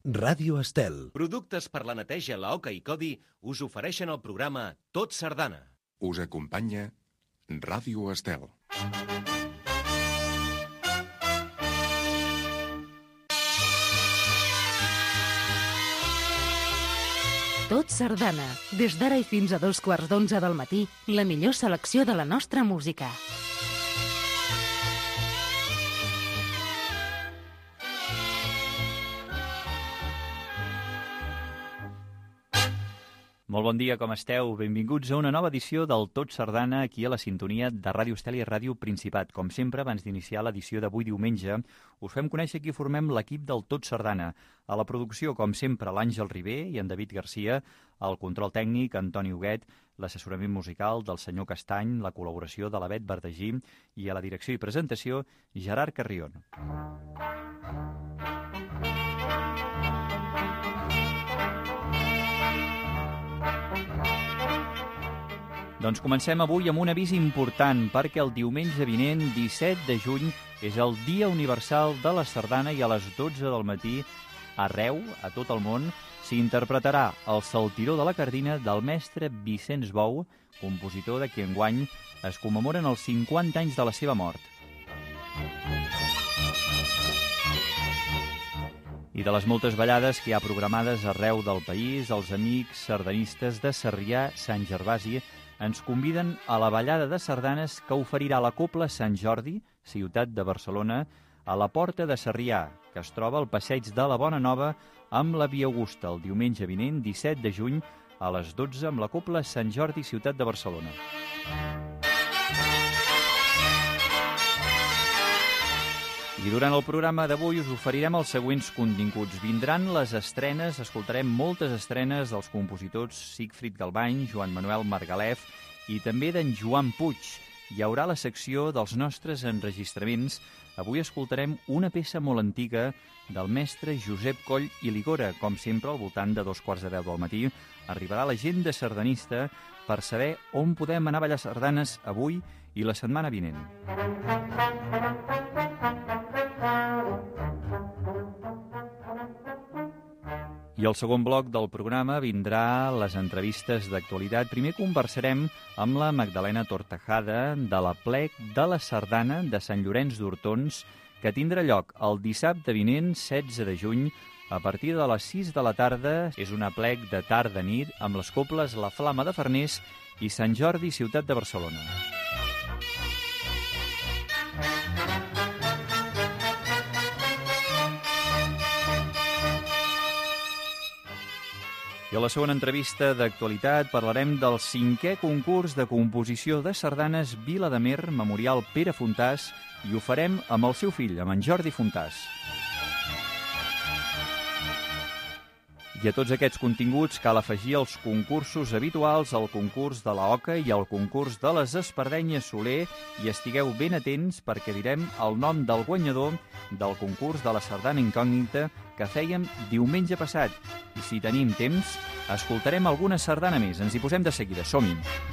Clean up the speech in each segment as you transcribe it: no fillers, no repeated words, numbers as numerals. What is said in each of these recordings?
Ràdio Estel. Productes per la neteja, la Oca i Codi us ofereixen el programa Tot Sardana. Us acompanya Ràdio Estel. Tot Sardana. Des d'ara i fins a 11:15 del matí, la millor selecció de la nostra música. Molt bon dia, com esteu? Benvinguts a una nova edició del Tot Sardana, aquí a la sintonia de Ràdio Estel i Ràdio Principat. Com sempre, abans d'iniciar l'edició d'avui diumenge, us fem conèixer qui formem l'equip del Tot Sardana. A la producció, com sempre, l'Àngel Ribé i en David Garcia, el control tècnic, Antoni Huguet, l'assessorament musical del senyor Castany, la col·laboració de la Bet Verdagí i a la direcció i presentació, Gerard Carrion. Doncs comencem avui amb un avís important, perquè el diumenge vinent, 17 de juny, és el Dia Universal de la Sardana i a les 12 del matí, arreu, a tot el món, s'interpretarà el Saltiró de la Cardina del mestre Vicenç Bou, compositor de qui enguany es commemoren els 50 anys de la seva mort. I de les moltes ballades que hi ha programades arreu del país, els amics sardanistes de Sarrià, Sant Gervasi, ens conviden a la ballada de sardanes que oferirà la Cobla Sant Jordi, ciutat de Barcelona, a la Porta de Sarrià, que es troba al passeig de la Bona Nova amb la Via Augusta, el diumenge vinent, 17 de juny, a les 12, amb la Cobla Sant Jordi, ciutat de Barcelona. I durant el programa d'avui us oferirem els següents continguts. Vindran les estrenes, escoltarem moltes estrenes dels compositors Sigfrid Galbany, Joan Manuel Margalef i també d'en Joan Puig. Hi haurà la secció dels nostres enregistraments. Avui escoltarem una peça molt antiga del mestre Josep Coll i Ligora. Com sempre, al voltant de 2:15 del matí, arribarà l'agenda sardanista per saber on podem anar a ballar sardanes avui i la setmana vinent. I al segon bloc del programa vindrà les entrevistes d'actualitat. Primer conversarem amb la Magdalena Tortajada de la Plec de la Sardana de Sant Llorenç d'Hortons, que tindrà lloc el dissabte vinent, 16 de juny, a partir de les 6 de la tarda. És una plec de tarda-nit amb les cobles La Flama de Farners i Sant Jordi, ciutat de Barcelona. I a la segona entrevista d'actualitat parlarem del 5è concurs de composició de sardanes Vila de Mer, Memorial Pere Fontàs, i ho farem amb el seu fill, amb en Jordi Fontàs. I a tots aquests continguts cal afegir els concursos habituals, el concurs de la Oca i el concurs de les Espardenyes Soler, i estigueu ben atents perquè direm el nom del guanyador del concurs de la sardana incògnita que fèiem diumenge passat. I si tenim temps, escoltarem alguna sardana més. Ens hi posem de seguida. Som-hi!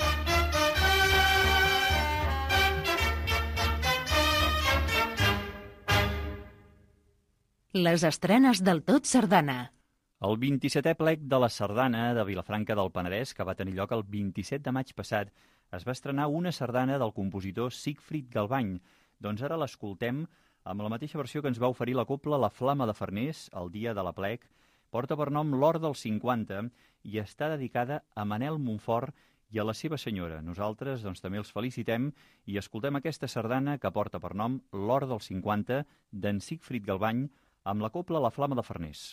Les estrenes del Tot Sardana. El 27è plec de la Sardana de Vilafranca del Penedès, que va tenir lloc el 27 de maig passat, es va estrenar una sardana del compositor Sigfrid Galbany. Doncs ara l'escoltem amb la mateixa versió que ens va oferir la Cobla La Flama de Farners el dia de la plec. Porta per nom L'Hort dels 50 i està dedicada a Manel Montfort i a la seva senyora. Nosaltres també els felicitem i escoltem aquesta sardana que porta per nom L'Hort dels 50 d'en Sigfrid Galbany amb la Cobla La Flama de Farners.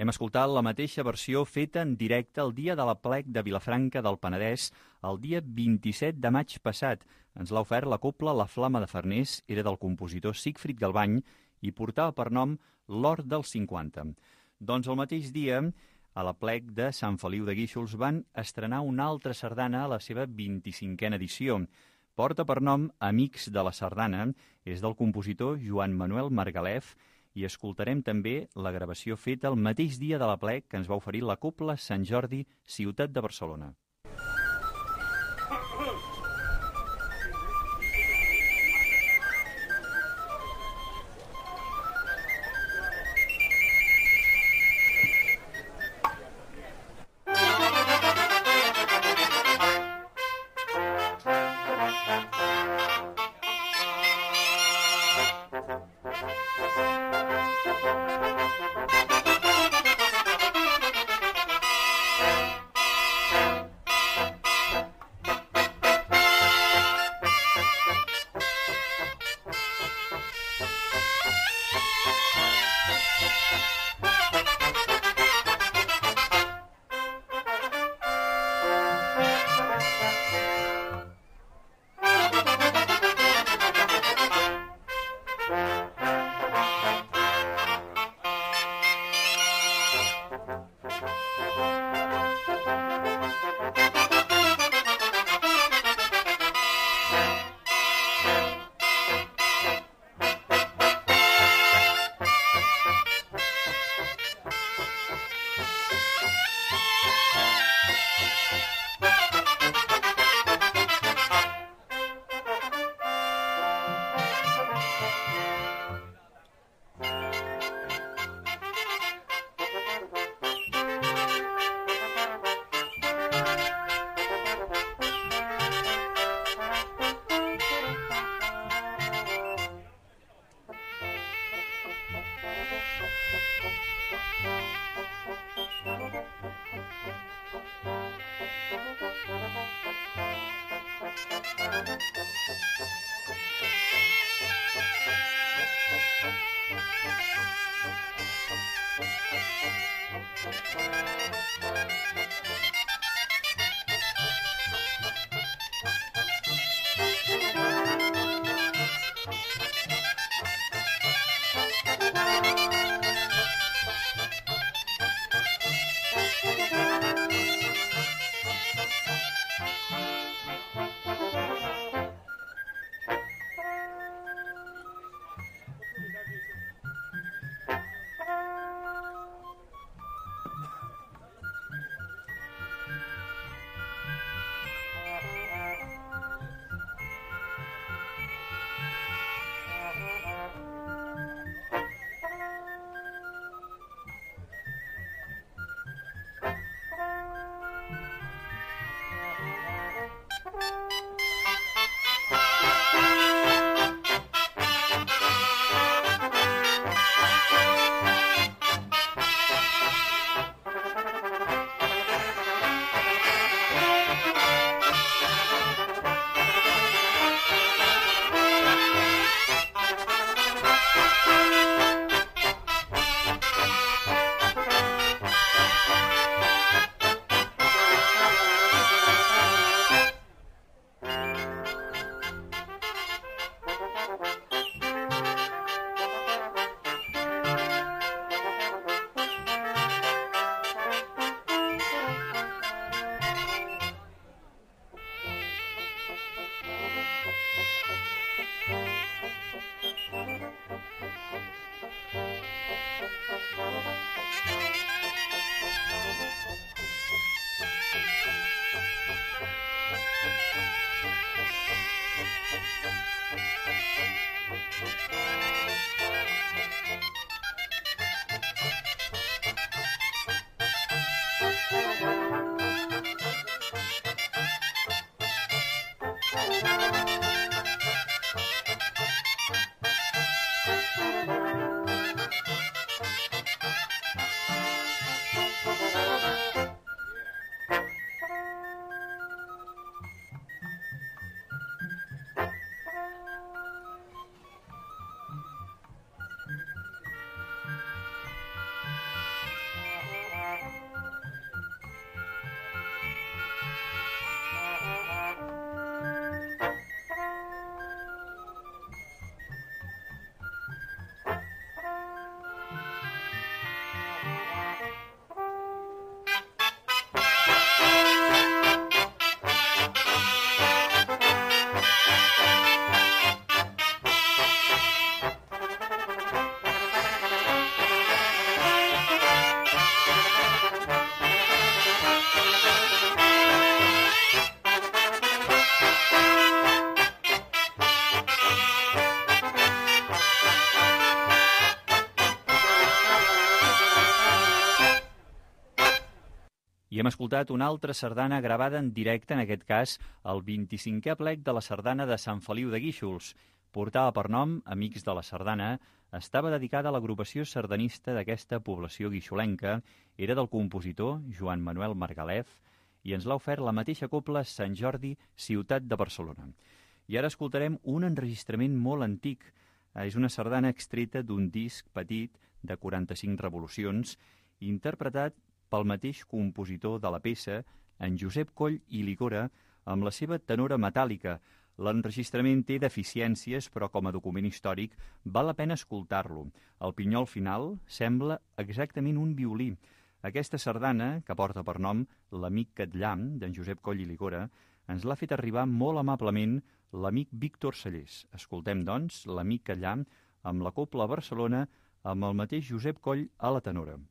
Hem escoltat la mateixa versió feta en directe el dia de l'Aplec de Vilafranca del Penedès, el dia 27 de maig passat. Ens l'ha ofert la cobla La Flama de Farners, era del compositor Sigfrid Galbany i portava per nom L'Hort dels 50. Doncs el mateix dia, a l'Aplec de Sant Feliu de Guíxols van estrenar una altra sardana a la seva 25a edició. Porta per nom Amics de la Sardana, és del compositor Joan Manuel Margalef i escoltarem també la gravació feta el mateix dia de l'Aplec que ens va oferir la cobla Sant Jordi, ciutat de Barcelona. I hem escoltat una altra sardana gravada en directe, en aquest cas el 25è plec de la sardana de Sant Feliu de Guíxols. Portava per nom Amics de la Sardana, estava dedicada a l'agrupació sardanista d'aquesta població guixolenca, era del compositor Joan Manuel Margalef i ens l'ha ofert la mateixa cobla Sant Jordi, ciutat de Barcelona. I ara escoltarem un enregistrament molt antic. És una sardana extreta d'un disc petit de 45 revolucions, interpretat pel mateix compositor de la peça, en Josep Coll i Ligora, amb la seva tenora metàl·lica. L'enregistrament té deficiències, però com a document històric val la pena escoltar-lo. El pinyol final sembla exactament un violí. Aquesta sardana, que porta per nom L'amic Catllam, d'en Josep Coll i Ligora, ens l'ha fet arribar molt amablement l'amic Víctor Sallés. Escoltem, doncs, L'amic Catllam amb la cobla Barcelona amb el mateix Josep Coll a la tenora.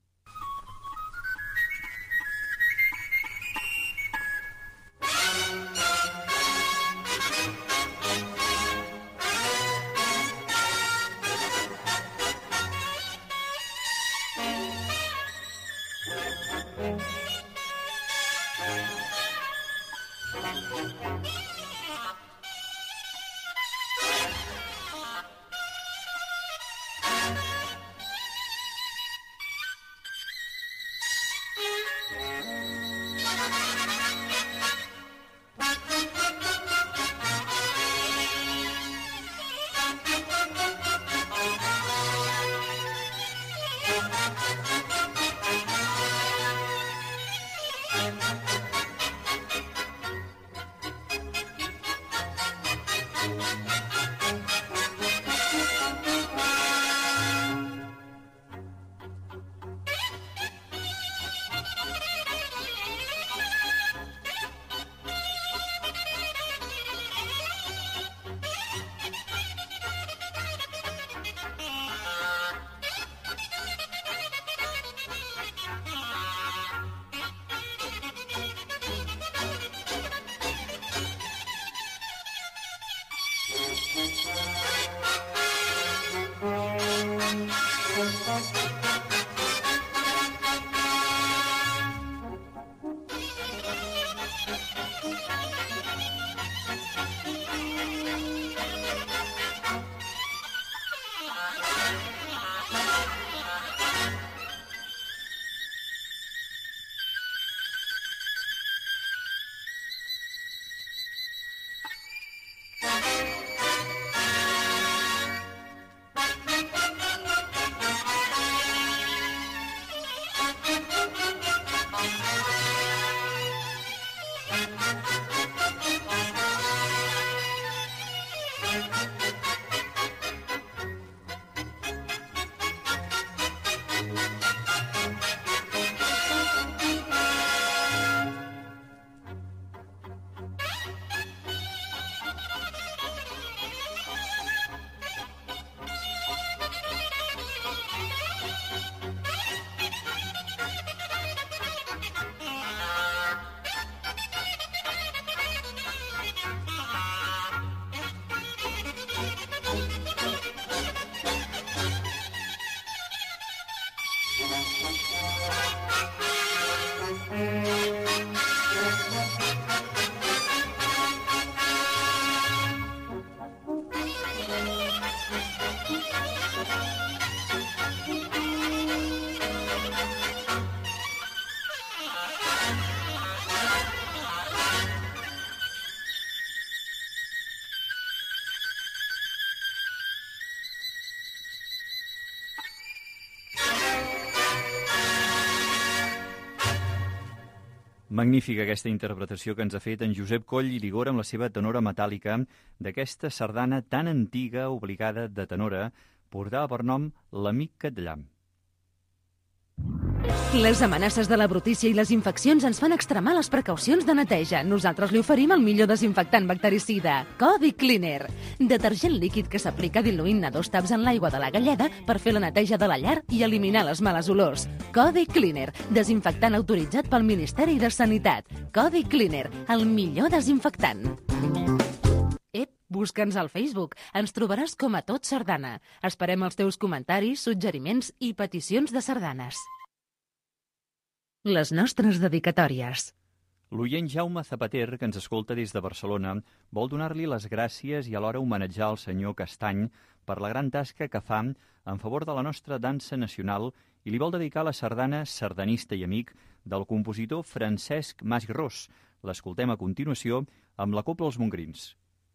Magnífica aquesta interpretació que ens ha fet en Josep Coll i Ligora amb la seva tenora metàl·lica d'aquesta sardana tan antiga, obligada de tenora, portava per nom L'amic Catllam. Les amenaces de la brutícia i les infeccions ens fan extremar les precaucions de neteja. Nosaltres li oferim el millor desinfectant bactericida, Codi Cleaner. Detergent líquid que s'aplica diluint a 2 taps en l'aigua de la galleda per fer la neteja de la llar i eliminar les males olors. Codi Cleaner, desinfectant autoritzat pel Ministeri de Sanitat. Codi Cleaner, el millor desinfectant. Busca'ns al Facebook. Ens trobaràs com a Tot Sardana. Esperem els teus comentaris, suggeriments i peticions de sardanes. Les nostres dedicatòries. L'oient Jaume Zapater, que ens escolta des de Barcelona, vol donar-li les gràcies i alhora homenatjar el senyor Castany per la gran tasca que fa en favor de la nostra dansa nacional i li vol dedicar la sardana Sardanista i amic del compositor Francesc Mas i Ros. L'escoltem a continuació amb la Cobla Els Montgrins.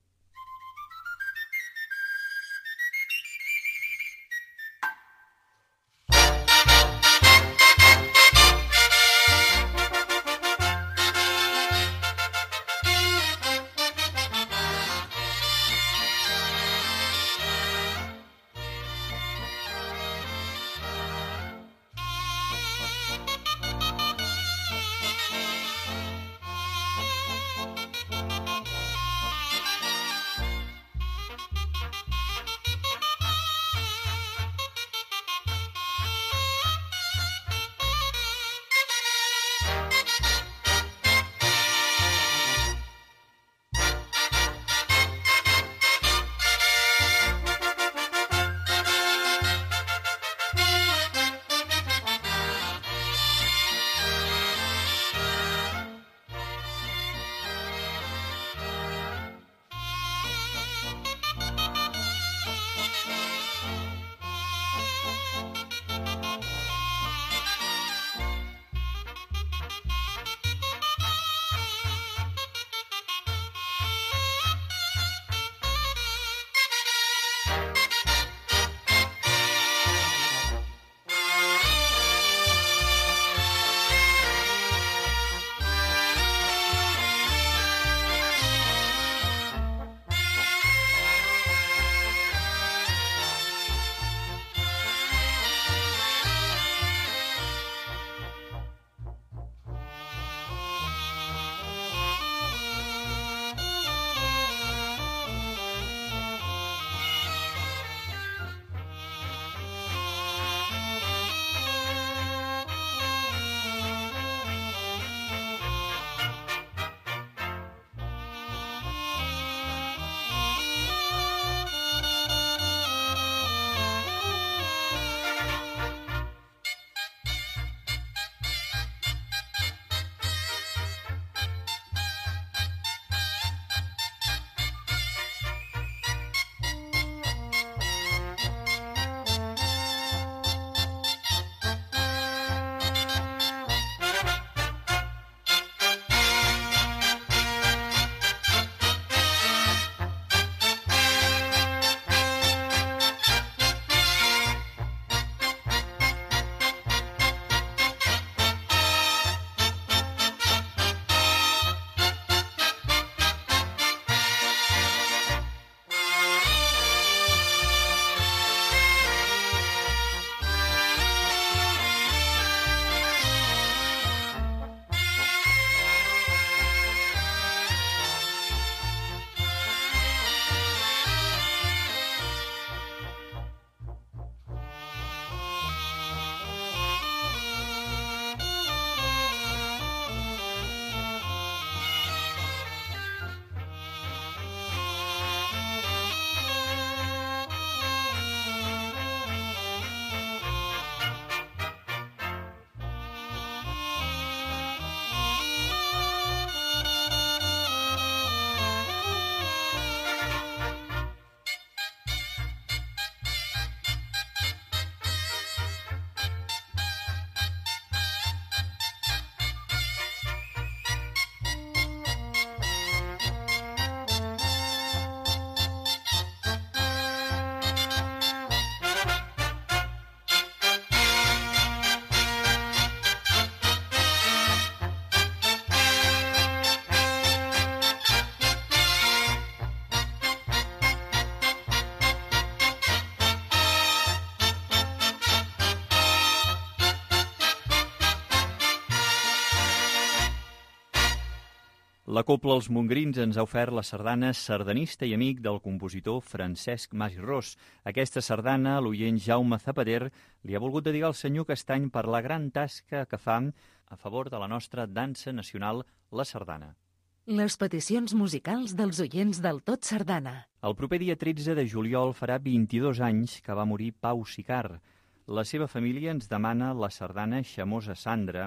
La Cobla Els Montgrins ens ha ofert la sardana Sardanista i amic del compositor Francesc Mas i Ros. Aquesta sardana, l'oient Jaume Zapater li ha volgut dedicar al senyor Castany per la gran tasca que fa a favor de la nostra dansa nacional, la sardana. Les peticions musicals dels oients del Tot Sardana. El proper dia 13 de juliol farà 22 anys que va morir Pau Sicard. La seva família ens demana la sardana Xamosa Sandra,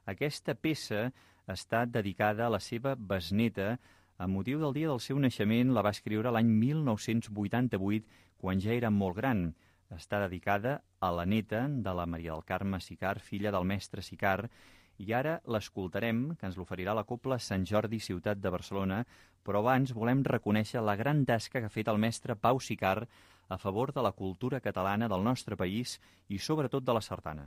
Aquesta peça està dedicada a la seva besneta. Amb motiu del dia del seu naixement la va escriure l'any 1988, quan ja era molt gran. Està dedicada a la neta de la Maria del Carme Sicart, filla del mestre Sicart, i ara l'escoltarem, que ens l'oferirà la Cobla Sant Jordi, ciutat de Barcelona, però abans volem reconèixer la gran tasca que ha fet el mestre Pau Sicart a favor de la cultura catalana del nostre país i sobretot de la sardana.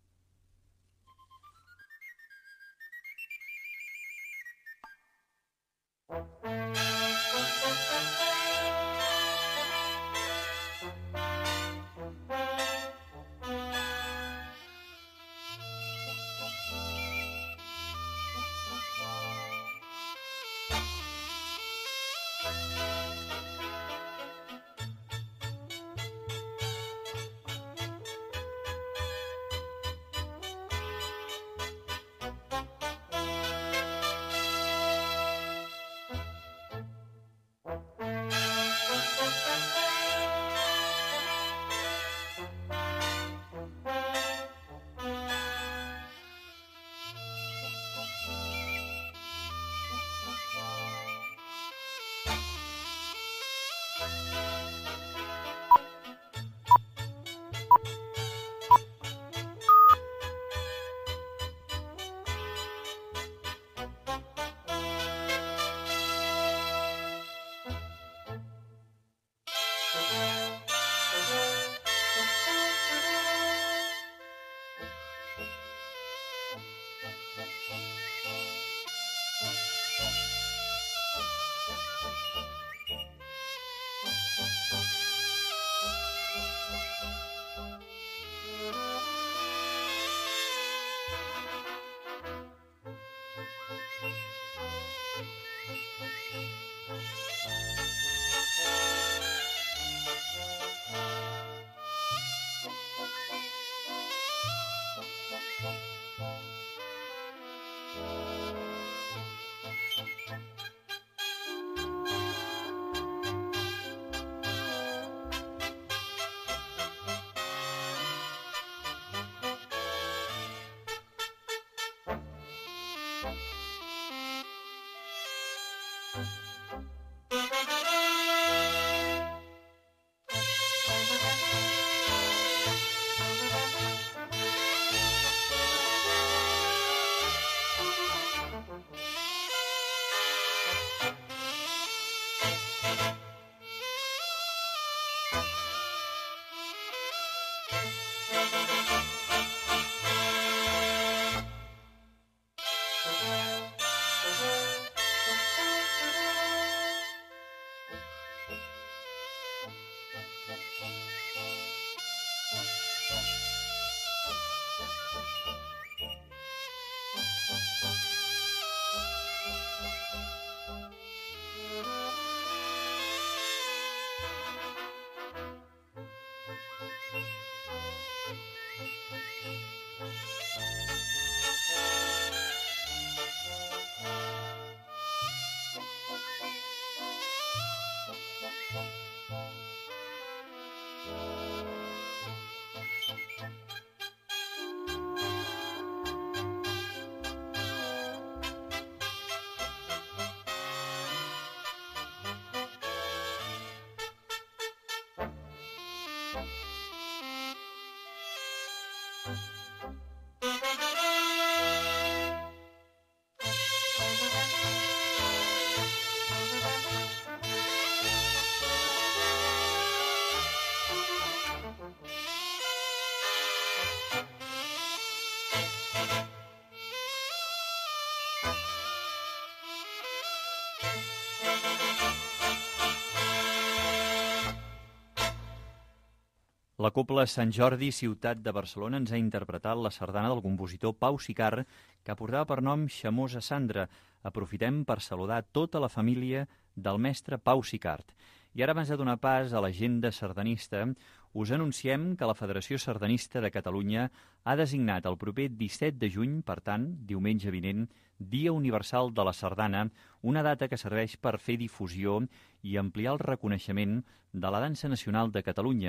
La Cobla Sant Jordi, ciutat de Barcelona, ens ha interpretat la sardana del compositor Pau Sicart, que portava per nom Xamosa Sandra. Aprofitem per saludar tota la família del mestre Pau Sicart. I ara, abans de donar pas a l'agenda sardanista, us anunciem que la Federació Sardanista de Catalunya ha designat el proper 17 de juny, per tant, diumenge vinent, Dia Universal de la Sardana, una data que serveix per fer difusió i ampliar el reconeixement de la dansa nacional de Catalunya,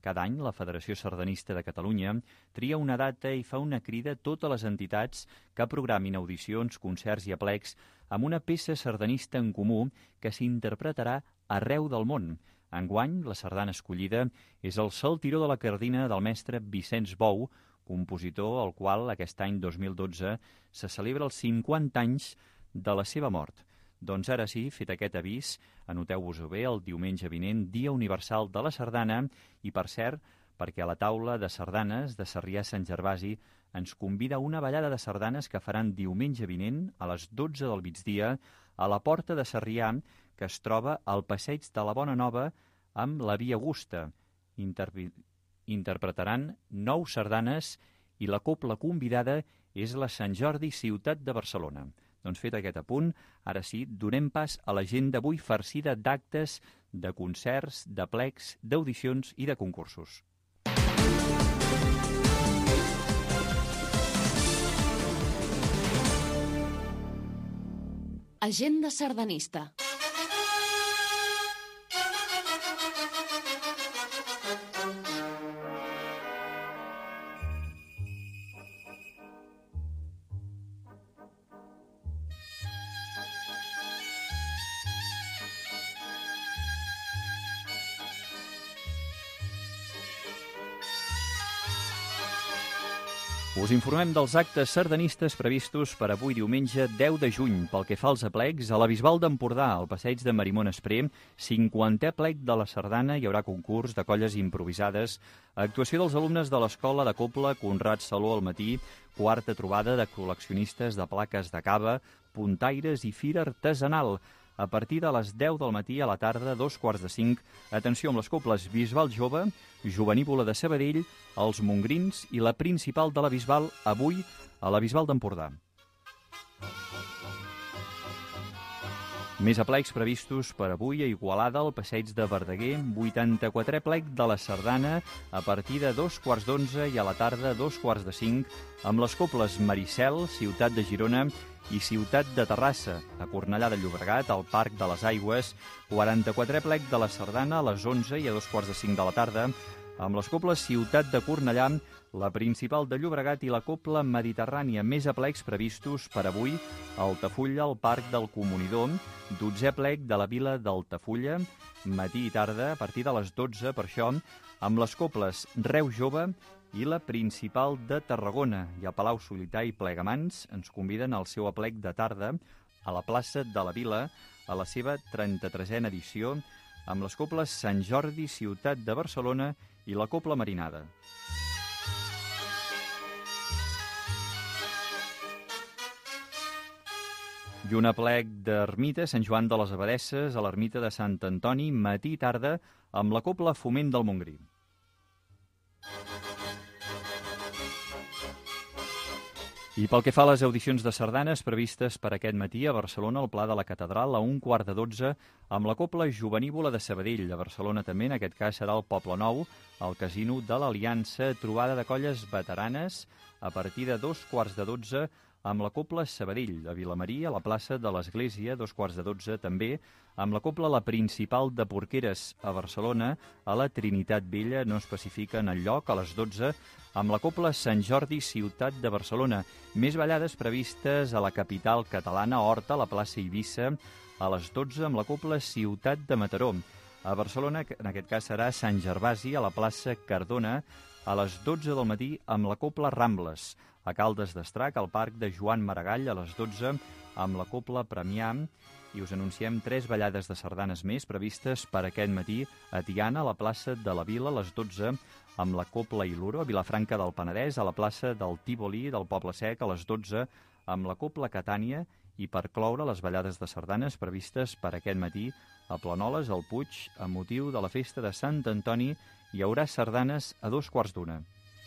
Cada any, la Federació Sardanista de Catalunya tria una data i fa una crida a totes les entitats que programin audicions, concerts i aplecs amb una peça sardanista en comú que s'interpretarà arreu del món. Enguany, la sardana escollida és el Saltiró de la Cardina del mestre Vicenç Bou, compositor al qual aquest any 2012 se celebra els 50 anys de la seva mort. Doncs ara sí, fet aquest avís, anoteu-vos-ho bé, el diumenge vinent, Dia Universal de la Sardana, i per cert, perquè a la taula de sardanes de Sarrià-Sant Gervasi ens convida a una ballada de sardanes que faran diumenge vinent a les 12 del migdia a la Porta de Sarrià, que es troba al Passeig de la Bona Nova amb la Via Augusta. Interpretaran 9 sardanes i la cobla convidada és la Sant Jordi Ciutat de Barcelona. Doncs fet aquest apunt, ara sí, donem pas a l'agenda d'avui farcida d'actes, de concerts, d'aplecs, d'audicions i de concursos. Agenda sardanista. Us informem dels actes sardanistes previstos per avui diumenge 10 de juny. Pel que fa als aplecs, a la Bisbal d'Empordà, al passeig de Marimón Esprem, 50è aplec de la sardana, hi haurà concurs de colles improvisades, actuació dels alumnes de l'Escola de Cobla Conrad Saló al matí, quarta trobada de col·leccionistes de plaques de cava, puntaires i fira artesanal. A partir de les 10 del matí a la tarda, 4:45, atenció amb les cobles Bisbal Jove, Jovenívola de Sabadell, els Mongrins i la principal de la Bisbal, avui a la Bisbal d'Empordà. Més aplecs previstos per avui a Igualada, al passeig de Verdaguer, 84è aplec de la sardana a partir de 2:15 i a la tarda 2:45, amb les cobles Maricel, Ciutat de Girona i Ciutat de Terrassa. A Cornellà de Llobregat, al Parc de les Aigües, 44è aplec de la sardana a les 11 i a 2:45 de la tarda, amb les cobles Ciutat de Cornellà, la principal de Llobregat i la cobla Mediterrània. Més aplecs previstos per avui a Altafulla, al Parc del Comunidor, 12è aplec de la Vila d'Altafulla, matí i tarda, a partir de les 12, per això, amb les cobles Reus Jove i la principal de Tarragona. I a Palau Solità i Plegamans ens conviden al seu aplec de tarda a la plaça de la Vila, a la seva 33a edició, amb les cobles Sant Jordi, Ciutat de Barcelona i la cobla Marinada. I un aplec d'ermita, Sant Joan de les Abadesses, a l'ermita de Sant Antoni, matí i tarda, amb la cobla Foment del Montgrí. I pel que fa a les audicions de sardanes previstes per aquest matí a Barcelona, al Pla de la Catedral, a 1:15, amb la cobla Jovenívola de Sabadell. A Barcelona també, en aquest cas, serà el Poble Nou, al Casino de l'Aliança, trobada de colles veteranes, a partir de 2:15, amb la cobla Sabadell. A Vilamarí, a la plaça de l'Església, 2:15 també, amb la cobla La Principal de Porqueres. A Barcelona, a la Trinitat Vella, no especifiquen el lloc, a les 12, amb la cobla Sant Jordi, Ciutat de Barcelona. Més ballades previstes a la capital catalana, Horta, a la plaça Eivissa, a les 12, amb la cobla Ciutat de Mataró. A Barcelona, en aquest cas, serà Sant Gervasi, a la plaça Cardona, a les 12 del matí, amb la cobla Rambles. A Caldes d'Estrac, al Parc de Joan Maragall, a les 12, amb la cobla Premià. I us anunciem 3 ballades de sardanes més previstes per aquest matí a Tiana, a la plaça de la Vila, a les 12, amb la cobla Iluro, a Vilafranca del Penedès, a la plaça del Tívoli, del Poble Sec, a les 12, amb la cobla Catània, i per cloure les ballades de sardanes previstes per aquest matí a Planoles, al Puig, a motiu de la festa de Sant Antoni, hi haurà sardanes a 2:15.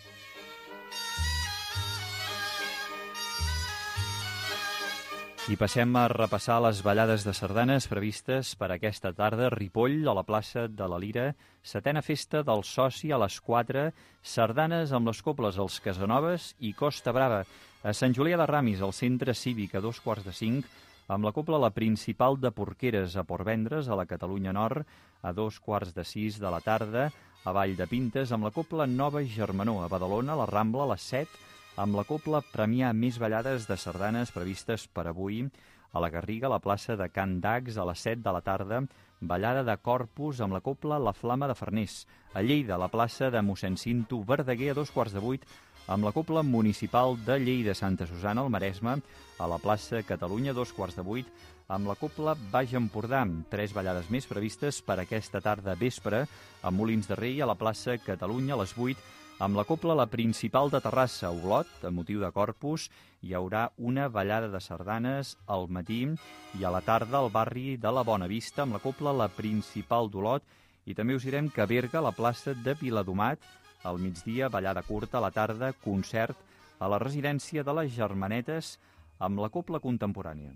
I passem a repassar les ballades de sardanes previstes per aquesta tarda a Ripoll, a la plaça de la Lira, 7a festa del Soci a les 4, sardanes amb les cobles Els Casanovas i Costa Brava. A Sant Julià de Ramis, al Centre Cívic, a 2:15, amb la cobla La Principal de Porqueres, a Portvendres, a la Catalunya Nord, a 5:45 de la tarda, a Vall de Pintes, amb la Cobla Nova Germanor. A Badalona, a la Rambla, a les 7, amb la Cobla Premià. Més ballades de sardanes previstes per avui. A la Garriga, a la plaça de Can Dacs, a les 7 de la tarda, ballada de Corpus amb la Cobla La Flama de Farners. A Lleida, a la plaça de mossèn Cinto Verdaguer, a 7:15, amb la Cobla Municipal de Lleida. Santa Susana, al Maresme, a la plaça Catalunya, 7:15, amb la Cobla Baix Empordà. 3 ballades més previstes per aquesta tarda vespre, a Molins de Rei, a la plaça Catalunya, a les 8, amb la Cobla La Principal de Terrassa. A Olot, a motiu de Corpus, hi haurà una ballada de sardanes al matí i a la tarda al barri de la Bona Vista, amb la Cobla La Principal d'Olot. I també us direm que a Berga, a la plaça de Viladomat, al migdia, ballada curta, a la tarda, concert a la residència de les Germanetes amb la Cobla Contemporània.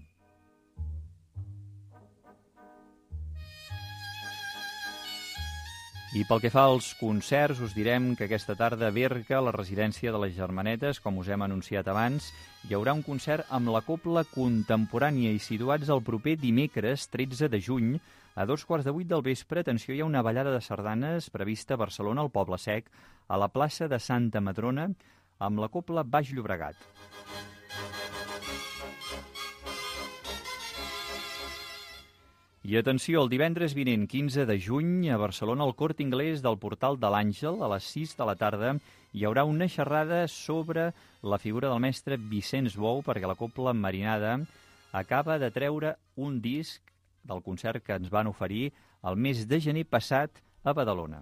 I pel que fa als concerts, us direm que aquesta tarda a Berga, a la residència de les Germanetes, com us hem anunciat abans, hi haurà un concert amb la Cobla Contemporània i situats el proper dimecres, 13 de juny, a 7:15 del vespre. Atenció, hi ha una ballada de sardanes prevista a Barcelona, al Poble Sec, a la plaça de Santa Madrona, amb la Cobla Baix Llobregat. I atenció, el divendres vinent, 15 de juny, a Barcelona, al Corte Inglés del Portal de l'Àngel, a les 6 de la tarda, hi haurà una xerrada sobre la figura del mestre Vicenç Bou, perquè la Cobla Marinada acaba de treure un disc del concert que ens van oferir el mes de gener passat a Badalona.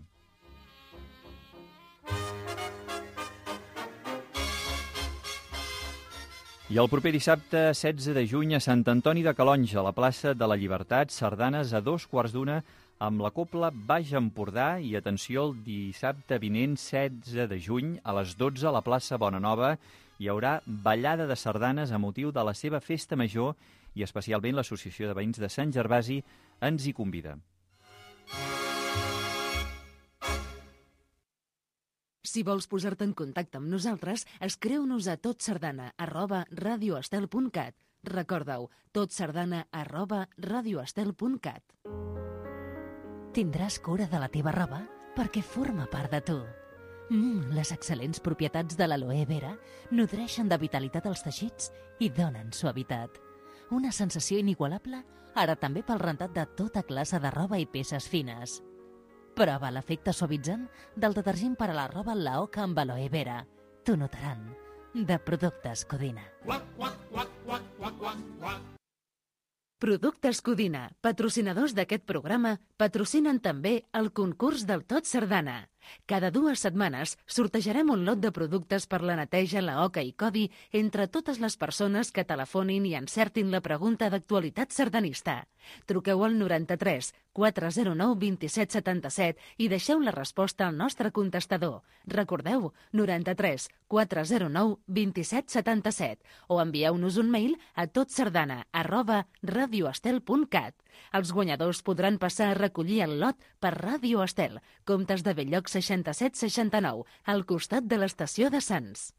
I el proper dissabte, 16 de juny, a Sant Antoni de Calonja, a la plaça de la Llibertat, sardanes a 2:15 amb la Cobla Baix Empordà. I atenció, el dissabte vinent, 16 de juny, a les 12, a la plaça Bonanova, hi haurà ballada de sardanes a motiu de la seva festa major i especialment l'Associació de Veïns de Sant Gervasi ens hi convida. Si vols posar-te en contacte amb nosaltres, escriu-nos a totsardana@radioestel.cat. Recorda-ho, totsardana@radioestel.cat. Tindràs cura de la teva roba perquè forma part de tu. Les excel·lents propietats de l'aloe vera nodreixen de vitalitat els teixits i donen suavitat. Una sensació inigualable, ara també pel rentat de tota classe de roba i peces fines. Prova l'efecte suavitzant del detergent per a la roba La Oca amb aloe vera. T'ho notaran. De Productes Codina. Productes Codina, patrocinadors d'aquest programa, patrocinen també el concurs del Tot Sardana. Cada 2 setmanes sortejarem un lot de productes per la neteja, la oca i codi entre totes les persones que telefonin i encertin la pregunta d'actualitat sardanista. Truqueu al 93 409 27 77 i deixeu la resposta al nostre contestador. Recordeu, 93 409 27 77 o envieu-nos un mail a totsardana@radioestel.cat. Els guanyadors podran passar a recollir el lot per Ràdio Estel, Comtes de Belloc 6769, al costat de l'estació de Sants.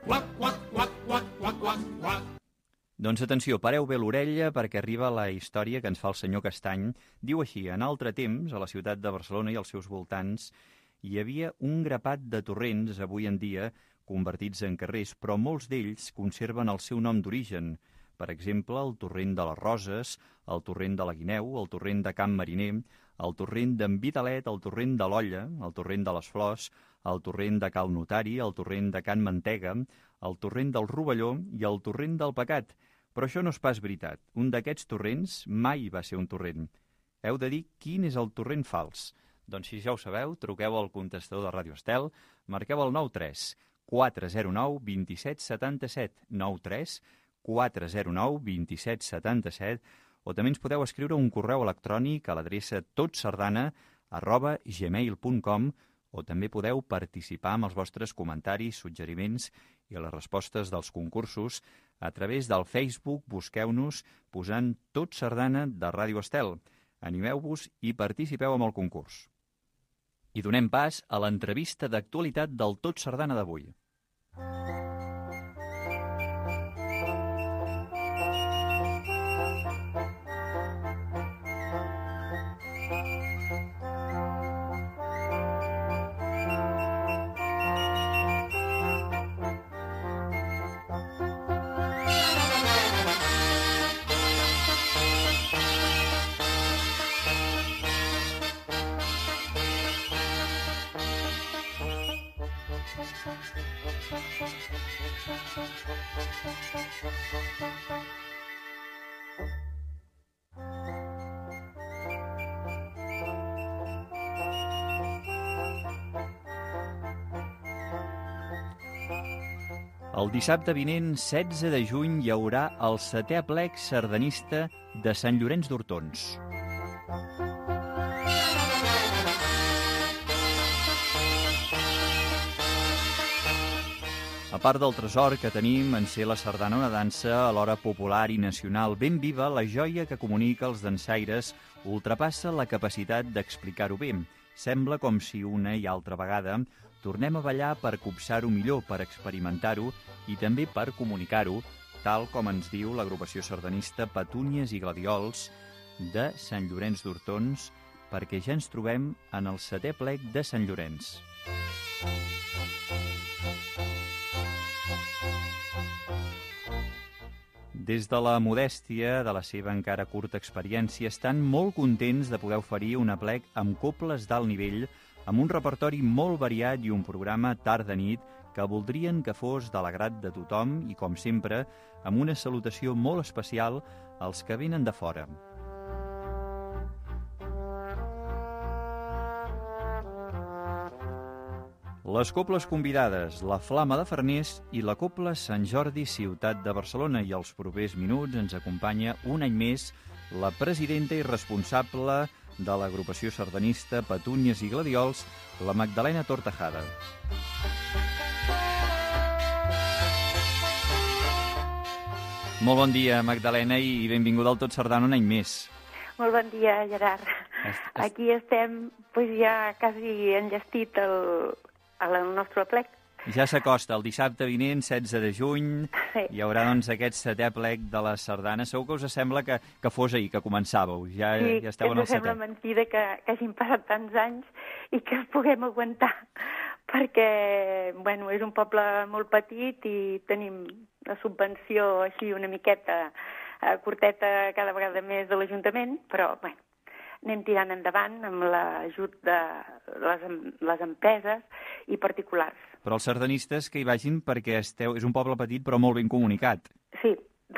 Doncs atenció, pareu bé l'orella perquè arriba la història que ens fa el senyor Castany. Diu així: en altre temps, a la ciutat de Barcelona i als seus voltants, hi havia un grapat de torrents, avui en dia convertits en carrers, però molts d'ells conserven el seu nom d'origen. Per exemple, el torrent de les Roses, el torrent de la Guineu, el torrent de Can Mariner, el torrent d'en Vidalet, el torrent de l'Olla, el torrent de les Flors, el torrent de Cal Notari, el torrent de Can Mantega, el torrent del Rovelló i el torrent del Pecat. Però això no és pas veritat. Un d'aquests torrents mai va ser un torrent. Heu de dir quin és el torrent fals. Doncs si ja ho sabeu, truqueu al contestador de Ràdio Estel, marqueu el 93 409 27 77 93 409 27 77 o també ens podeu escriure un correu electrònic a l'adreça totsardana@gmail.com o també podeu participar amb els vostres comentaris, suggeriments i les respostes dels concursos a través del Facebook. Busqueu-nos posant Tot Sardana de Ràdio Estel. Animeu-vos i participeu amb el concurs. I donem pas a l'entrevista d'actualitat del Tot Sardana d'avui. El dissabte vinent, 16 de juny, hi haurà el 7è aplec sardanista de Sant Llorenç d'Hortons. A part del tresor que tenim en ser la sardana una dansa alhora popular i nacional ben viva, la joia que comunica els dansaires ultrapassa la capacitat d'explicar-ho bé. Sembla com si una i altra vegada tornem a ballar per copsar-ho millor, per experimentar-ho i també per comunicar-ho, tal com ens diu l'agrupació sardanista Petúnies i Gladiols de Sant Llorenç d'Hortons, perquè ja ens trobem en el 7è aplec de Sant Llorenç. Des de la modèstia de la seva encara curta experiència, estan molt contents de poder oferir un aplec amb cobles d'alt nivell, amb un repertori molt variat i un programa tarda-nit que voldrien que fos de l'agrat de tothom i, com sempre, amb una salutació molt especial als que venen de fora. Les cobles convidades, la Flama de Farners i la Cobla Sant Jordi Ciutat de Barcelona, i els propers minuts ens acompanya un any més la presidenta i responsable de l'agrupació sardanista Petúnies i Gladiols, la Magdalena Tortajada. Molt bon dia, Magdalena, i benvinguda al Tot Sardana un any més. Molt bon dia, Gerard. Aquí estem ja quasi enllestit el nostre aplec. Ja s'acosta el dissabte vinent, 16 de juny, sí. Hi haurà aquest 7è aplec de la sardana. Segur que us sembla que fos ahir que començàveu, ja esteu en el 7è. Sí, ens sembla mentida que hagin passat tants anys i que els puguem aguantar, perquè és un poble molt petit i tenim la subvenció així una miqueta curteta cada vegada més de l'Ajuntament, però anem tirant endavant amb l'ajut de les empreses i particulars. Però els sardanistes que hi vagin perquè és un poble petit però molt ben comunicat. Sí,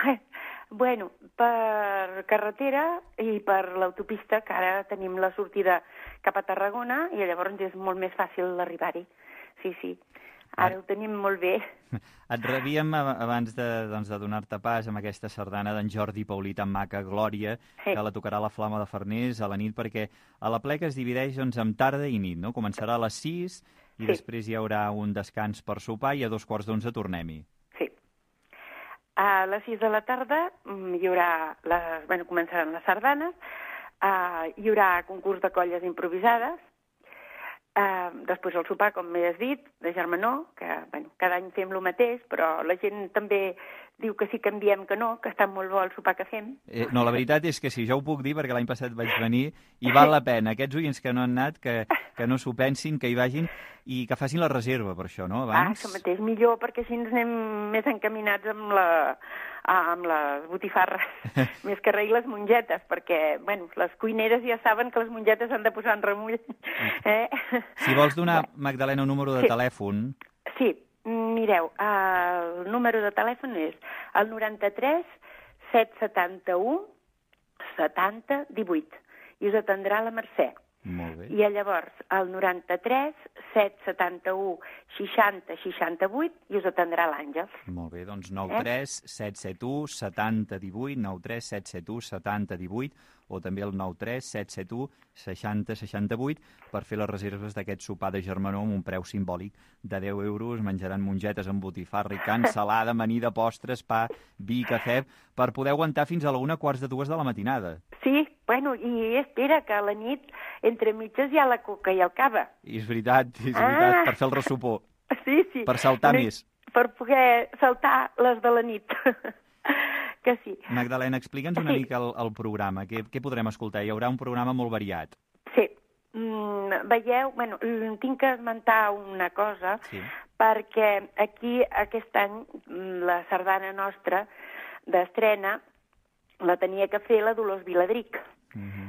per carretera i per l'autopista, que ara tenim la sortida cap a Tarragona i llavors és molt més fàcil arribar-hi. Sí, ara ho tenim molt bé. Et rebíem abans de donar-te pas amb aquesta sardana d'en Jordi Paulí tan maca, Glòria, que la tocarà la Flama de Farners a la nit, perquè a l'aplec es divideix en tarda i nit, no? Començarà a les 6 i després hi haurà un descans per sopar i a 11:15 tornem-hi. Sí. A les 6 de la tarda hi haurà començaran les sardanes, hi haurà concurs de colles improvisades, després el sopar, com m'he dit, de germanor, que cada any fem el mateix, però la gent també diu que sí que canviem que no, que està molt bo el sopar que fem. No, la veritat és que sí, jo ho puc dir perquè l'any passat vaig venir i val la pena. Aquests oients que no han anat, que no s'ho pensin, que hi vagin i que facin la reserva per això, no? Abans. Això mateix, millor, perquè així ens anem més encaminats amb les botifarres, més que res i les mongetes, perquè, les cuineres ja saben que les mongetes s'han de posar en remull. Si vols donar, Magdalena, un número de telèfon... Sí, mireu, el número de telèfon és el 93 771 70 18 i us atendrà la Mercè. Molt bé. I llavors el 93 771 60 68 i us atendrà l'Àngels. Molt bé, doncs 93 771 70 18, 93 771 70 18 o també el 93 771 60 68 per fer les reserves d'aquest sopar de germanor amb un preu simbòlic de 10 euros. Menjaran mongetes amb botifarra i can, salada, amanida, postres, pa, vi, cafè, per poder aguantar fins a la 1:15 de la matinada. Sí, i espera que a la nit, entre mitges, hi ha la coca i el cava. I és veritat, per fer el ressopó. Sí. Per saltar més. Per poder saltar les de la nit. Que sí. Magdalena, explica'ns una mica el programa. Què podrem escoltar? Hi haurà un programa molt variat. Sí. Veieu, tinc que esmentar una cosa, perquè aquí, aquest any, la sardana nostra d'estrena la tenia que fer la Dolors Viladric.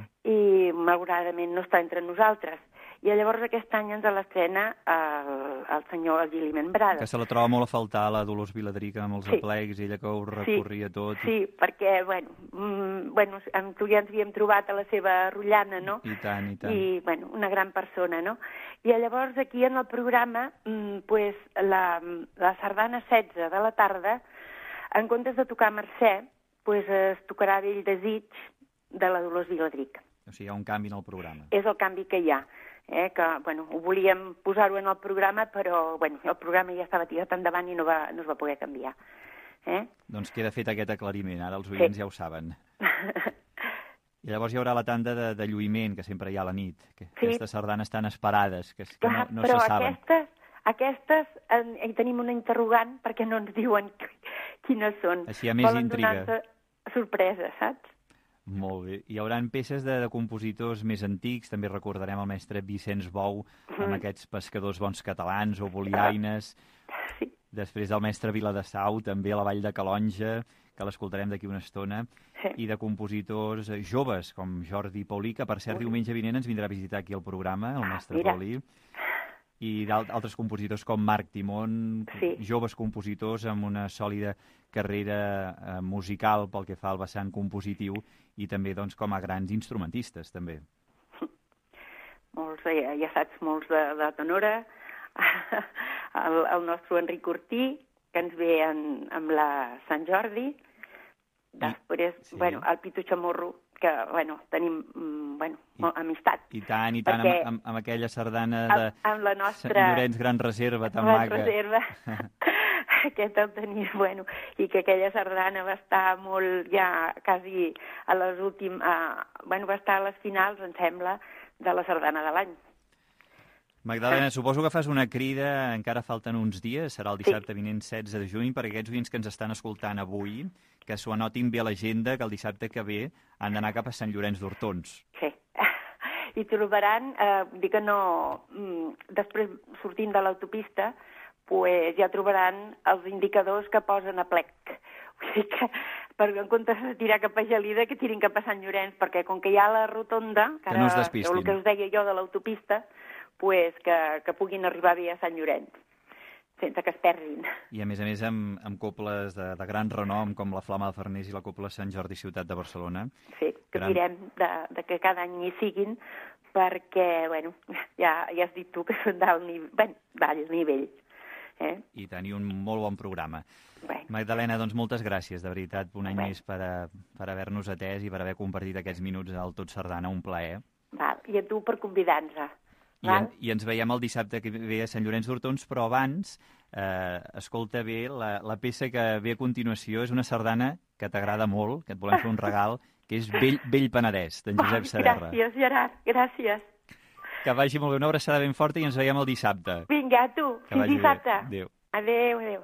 I malauradament no està entre nosaltres. I llavors aquest any ens l'estrena el senyor Gili Membrada. Que se la troba molt a faltar, la Dolors Viladrica, amb els aplecs, ella que ho recorria tot. Sí, perquè, amb tu ja ens havíem trobat a la seva rotllana, no? I tant. I, una gran persona, no? I llavors aquí en el programa, la sardana 16 de la tarda, en comptes de tocar Mercè, es tocarà Vell desig de la Dolors Viladrica. O sigui, hi ha un canvi en el programa. És el canvi que hi ha. Que, ho volíem posar-ho en el programa, però, el programa ja estava tirat endavant i no es va poder canviar. Doncs queda fet aquest aclariment, ara els oients ja ho saben. I llavors hi haurà la tanda de lluïment, que sempre hi ha a la nit. Aquestes sardanes tan esperades, que no se saben. Però aquestes hi tenim una interrogant perquè no ens diuen quines són. Així hi ha més intriga. Volen donar-se sorpresa, saps? Molt bé. Hi haurà peces de compositors més antics, també recordarem el mestre Vicenç Bou, amb aquests pescadors bons catalans, o boliaines. Sí. Després del mestre Viladesau, també a la Vall de Calonja, que l'escoltarem d'aquí una estona, i de compositors joves, com Jordi Paulí, que per cert diumenge vinent ens vindrà a visitar aquí al programa, el mestre Paulí, i d'altres compositors com Marc Timón, joves compositors amb una sòlida carrera musical pel que fa al vessant compositiu i també com a grans instrumentistes, també. Molts, ja saps, molts de tenora, el nostre Enric Ortí, que ens ve amb la Sant Jordi, després, el Pitu Chamorro, que, tenim, amistat. I tant, amb aquella sardana de Sant Llorenç Gran Reserva, tan maca. Gran Reserva, aquest el tenim, i que aquella sardana va estar molt, ja quasi a les últimes, va estar a les finals, em sembla, de la sardana de l'any. Magdalena, suposo que fas una crida, encara falten uns dies, serà el dissabte vinent 16 de juny, perquè aquests oients que ens estan escoltant avui, que s'ho anotin bé a l'agenda, que el dissabte que ve han d'anar cap a Sant Llorenç d'Hortons. Sí, i trobaran, després sortint de l'autopista, ja trobaran els indicadors que posen a plec. Vull dir que, en comptes de tirar cap a Gelida, que tirin cap a Sant Llorenç, perquè com que hi ha la rotonda, que no es despistin. El que us deia jo de l'autopista, que puguin arribar bé a Sant Llorenç, sense que es perdin. I a més amb coples de gran renom, com la Flama de Farners i la Copla Sant Jordi Ciutat de Barcelona. Sí, que direm que cada any hi siguin, perquè, ja has dit tu que són d'alt nivell. I tenir un molt bon programa. Magdalena, doncs moltes gràcies, de veritat, un any més per haver-nos atès i per haver compartit aquests minuts al Tot Sardana, un plaer. I a tu per convidar-nos. I ens veiem el dissabte que ve a Sant Llorenç d'Hortons, però abans, escolta bé, la peça que ve a continuació és una sardana que t'agrada molt, que et volem fer un regal, que és Vell Penedès, d'en Josep Saderra. Gràcies, Gerard, gràcies. Que vagi molt bé, una abraçada ben forta i ens veiem el dissabte. Vinga, tu, fins dissabte. Adéu. Adéu.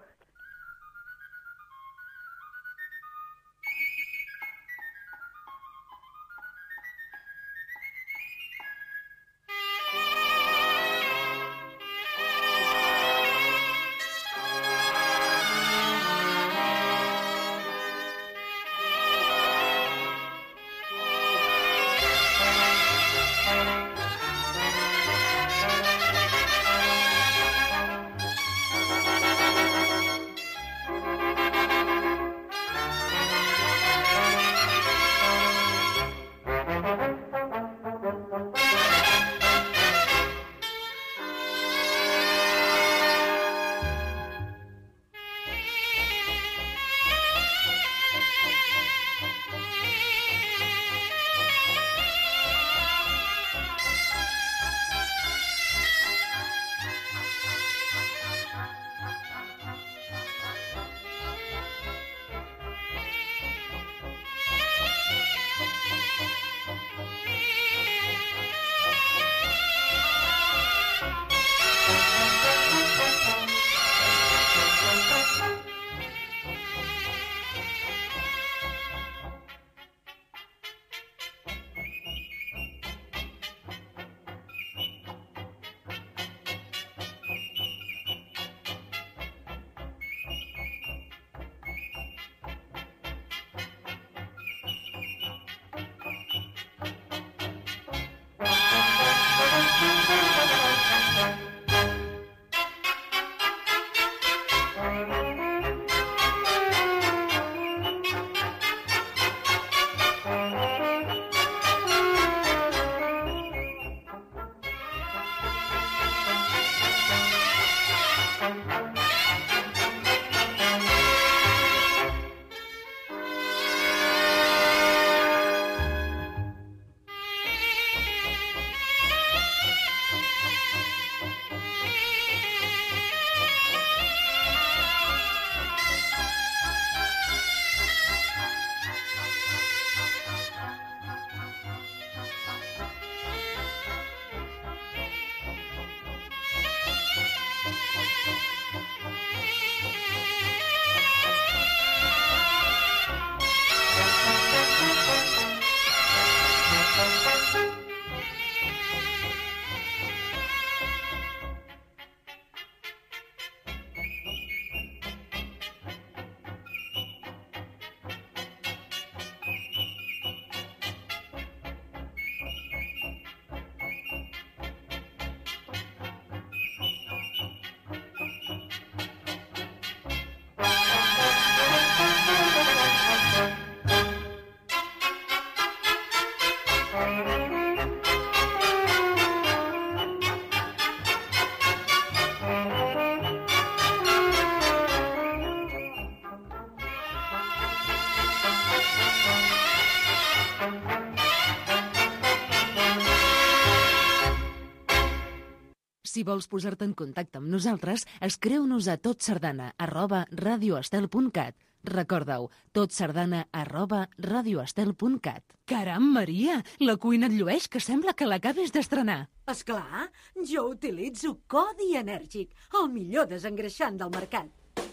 Si vols posar-te en contacte amb nosaltres, escriu-nos a totsardana@radioestel.cat. Recorda-ho, totsardana@radioestel.cat. Caram, Maria, la cuina et llueix, que sembla que l'acabis d'estrenar. Esclar, jo utilitzo Codi Enèrgic, el millor desengreixant del mercat.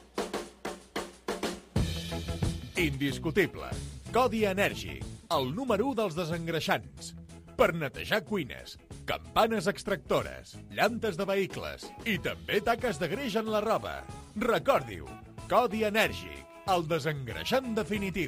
Indiscutible. Codi Enèrgic, el número 1 dels desengreixants. Per netejar cuines, campanes extractores, llantes de vehicles i també taques de greix en la roba. Recordi-ho, Codi Enèrgic, el desengreixant definitiu.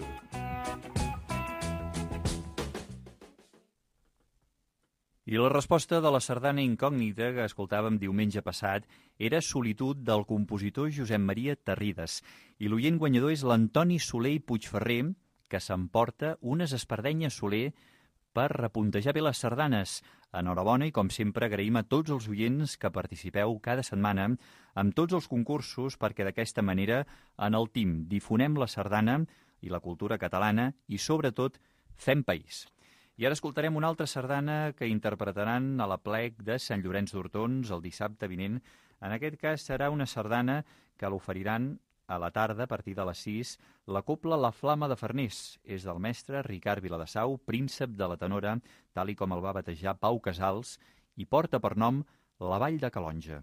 I la resposta de la sardana incògnita que escoltàvem diumenge passat era Solitud del compositor Josep Maria Tarrides. I l'oient guanyador és l'Antoni Soler i Puigferrer, que s'emporta unes espardenyes Soler per repuntejar bé les sardanes. Enhorabona i, com sempre, agraïm a tots els oients que participeu cada setmana amb tots els concursos perquè d'aquesta manera, en el team, difonem la sardana i la cultura catalana i, sobretot, fem país. I ara escoltarem una altra sardana que interpretaran a l'Aplec de Sant Llorenç d'Hortons el dissabte vinent. En aquest cas serà una sardana que l'oferiran a la tarda, a partir de les 6, la cobla La Flama de Farners. És del mestre Ricard Viladesau, príncep de la tenora, tal i com el va batejar Pau Casals, i porta per nom La Vall de Calonja.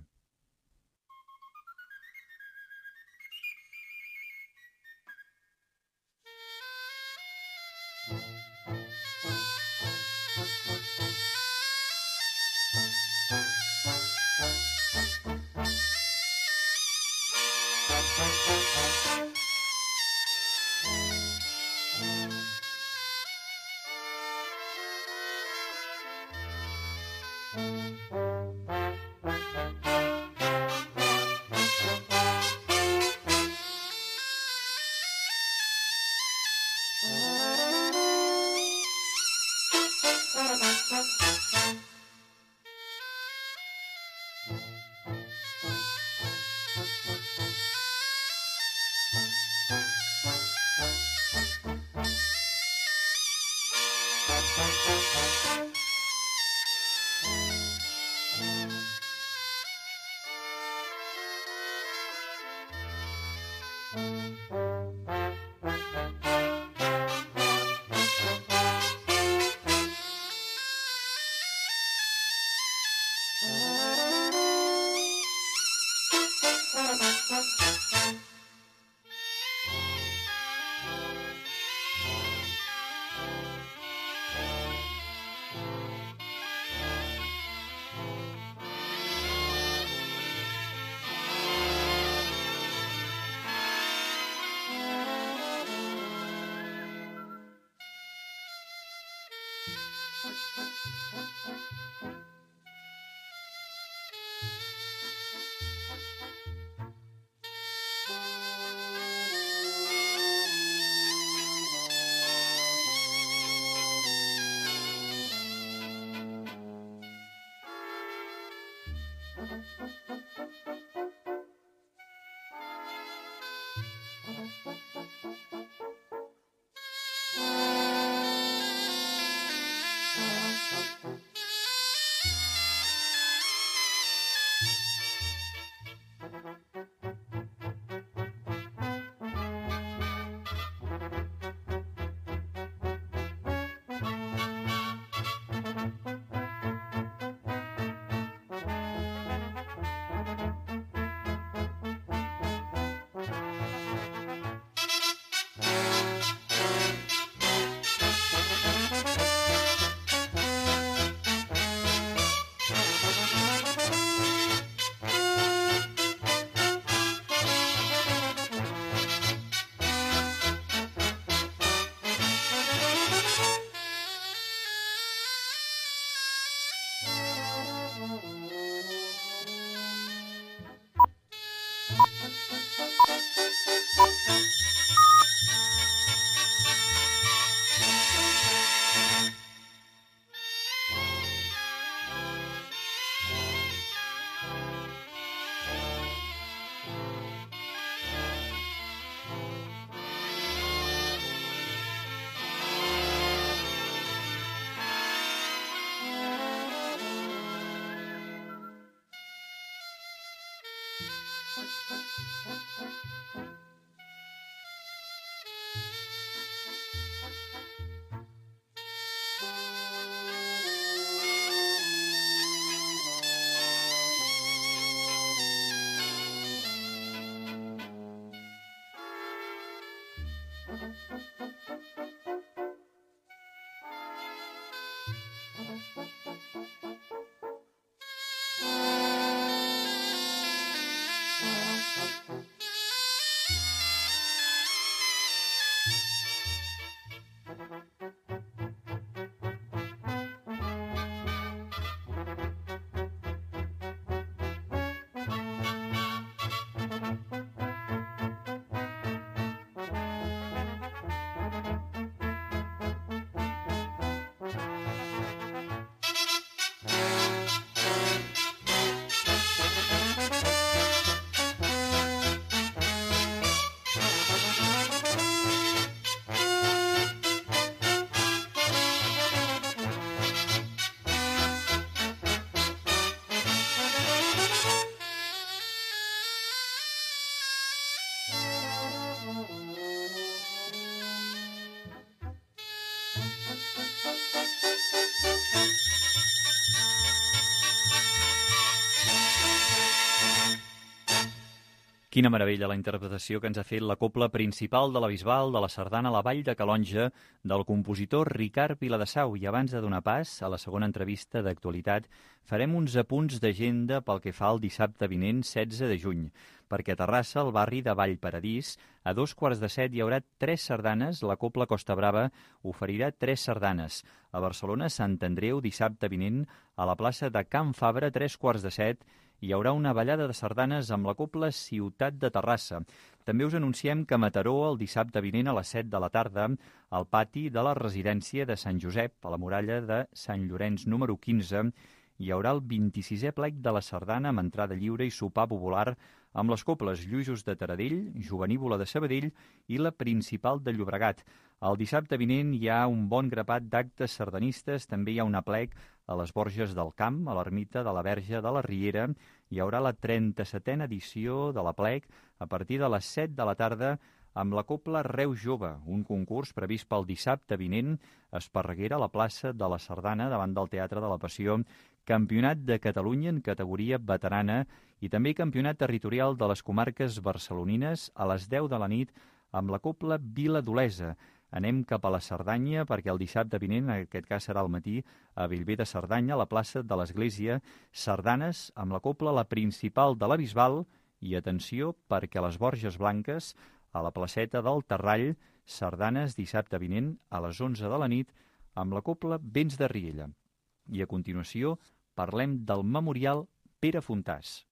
Quina meravella la interpretació que ens ha fet la cobla principal de la Bisbal de la sardana La Vall de Calonge del compositor Ricard Viladesau. I abans de donar pas a la segona entrevista d'actualitat, farem uns apunts d'agenda pel que fa al dissabte vinent 16 de juny, perquè a Terrassa, al barri de Vallparadís, a 6:45 hi haurà 3 sardanes. La cobla Costa Brava oferirà 3 sardanes. A Barcelona, Sant Andreu, dissabte vinent, a la plaça de Can Fabra, 3:15, hi haurà una ballada de sardanes amb la cobla Ciutat de Terrassa. També us anunciem que a Mataró, el dissabte vinent a les 7 de la tarda, al pati de la residència de Sant Josep, a la muralla de Sant Llorenç número 15, hi haurà el 26è plec de la sardana amb entrada lliure i sopar popular amb les coples Lluïsos de Taradell, Jovenívola de Sabadell i la Principal de Llobregat. El dissabte vinent hi ha un bon grapat d'actes sardanistes, també hi ha un aplec a les Borges del Camp, a l'ermita de la Verge de la Riera. Hi haurà la 37a edició de l'aplec a partir de les 7 de la tarda amb la cobla Reus Jove, un concurs previst pel dissabte vinent a Esparreguera, a la plaça de la Sardana, davant del Teatre de la Passió, Campionat de Catalunya en categoria veterana i també Campionat territorial de les comarques barcelonines a les 10 de la nit amb la cobla Vila d'Olesa. Anem cap a la Cerdanya perquè el dissabte vinent, en aquest cas serà al matí, a Bellver de Cerdanya, a la plaça de l'Església, sardanes amb la cobla La Principal de la Bisbal i, atenció, perquè a les Borges Blanques, a la placeta del Terrall, sardanes dissabte vinent a les 11 de la nit amb la cobla Vents de Riella. I a continuació parlem del Memorial Pere Fontàs.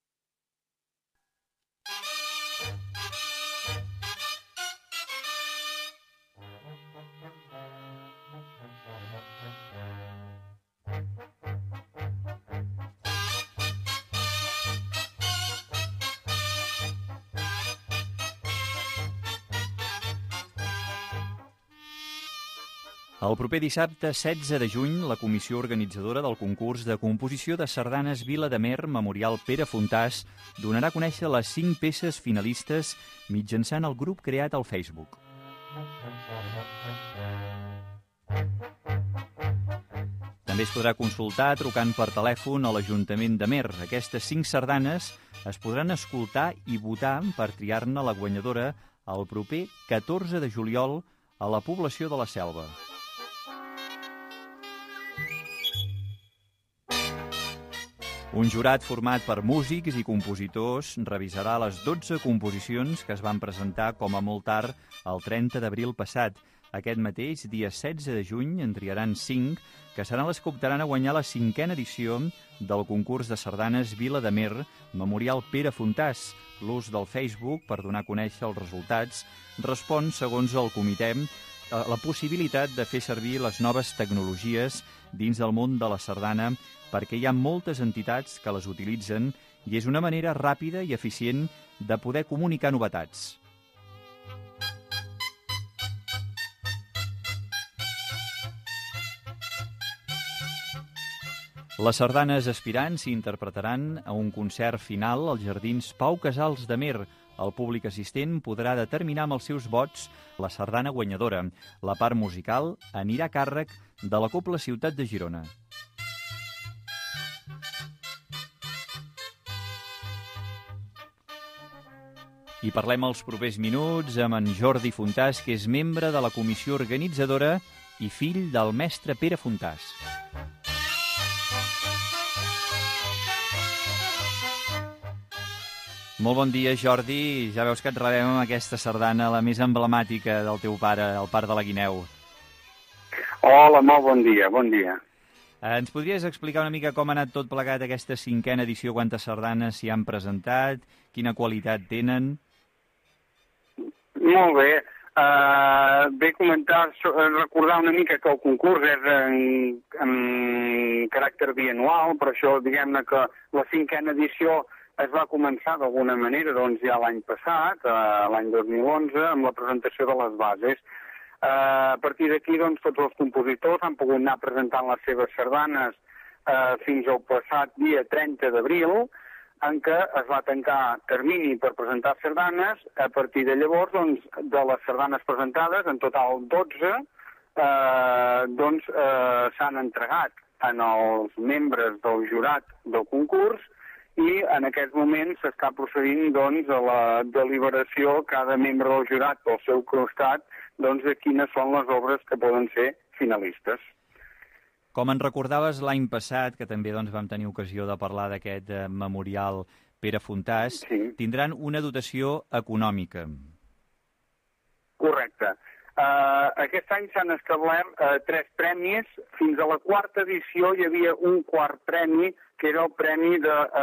El proper dissabte 16 de juny, la comissió organitzadora del concurs de composició de sardanes Vila de Mer Memorial Pere Fontàs donarà a conèixer les 5 peces finalistes mitjançant el grup creat al Facebook. També es podrà consultar trucant per telèfon a l'Ajuntament de Mer. Aquestes 5 sardanes es podran escoltar i votar per triar-ne la guanyadora el proper 14 de juliol a la població de la Selva. Un jurat format per músics i compositors revisarà les 12 composicions que es van presentar com a molt tard el 30 d'abril passat. Aquest mateix, dia 16 de juny, en triaran 5, que seran les que optaran a guanyar la 5a edició del concurs de sardanes Vila de Mer Memorial Pere Fontàs. L'ús del Facebook per donar a conèixer els resultats respon, segons el comitè, a la possibilitat de fer servir les noves tecnologies dins del món de la sardana perquè hi ha moltes entitats que les utilitzen i és una manera ràpida i eficient de poder comunicar novetats. Les sardanes aspirants s'interpretaran a un concert final als Jardins Pau Casals de Mer. El públic assistent podrà determinar amb els seus vots la sardana guanyadora. La part musical anirà a càrrec de la Cobla Ciutat de Girona. I parlem els propers minuts amb en Jordi Fontàs, que és membre de la comissió organitzadora i fill del mestre Pere Fontàs. Molt bon dia, Jordi. Ja veus que et rebem amb aquesta sardana, la més emblemàtica del teu pare, el Parc de la Guineu. Hola, molt bon dia, bon dia. Ens podries explicar una mica com ha anat tot plegat aquesta 5a edició, quantes sardanes s'hi han presentat, quina qualitat tenen? Molt bé. Bé recordar una mica que el concurs és en caràcter bianual, per això diguem-ne que la 5a edició es va començar d'alguna manera doncs, ja l'any passat, l'any 2011, amb la presentació de les bases. A partir d'aquí, doncs, tots els compositors han pogut anar presentant les seves sardanes fins al passat dia 30 d'abril, en què es va tancar termini per presentar sardanes. A partir de llavors, doncs, de les sardanes presentades, en total 12, s'han entregat als membres del jurat del concurs, i en aquest moment s'està procedint doncs, a la deliberació, cada membre del jurat pel seu costat, doncs, de quines són les obres que poden ser finalistes. Com en recordaves l'any passat, que també doncs, vam tenir ocasió de parlar d'aquest memorial Pere Fontàs, sí, tindran una dotació econòmica. Correcte. Aquest any s'han establert 3 premis. Fins a la 4a edició hi havia un quart premi, que era el premi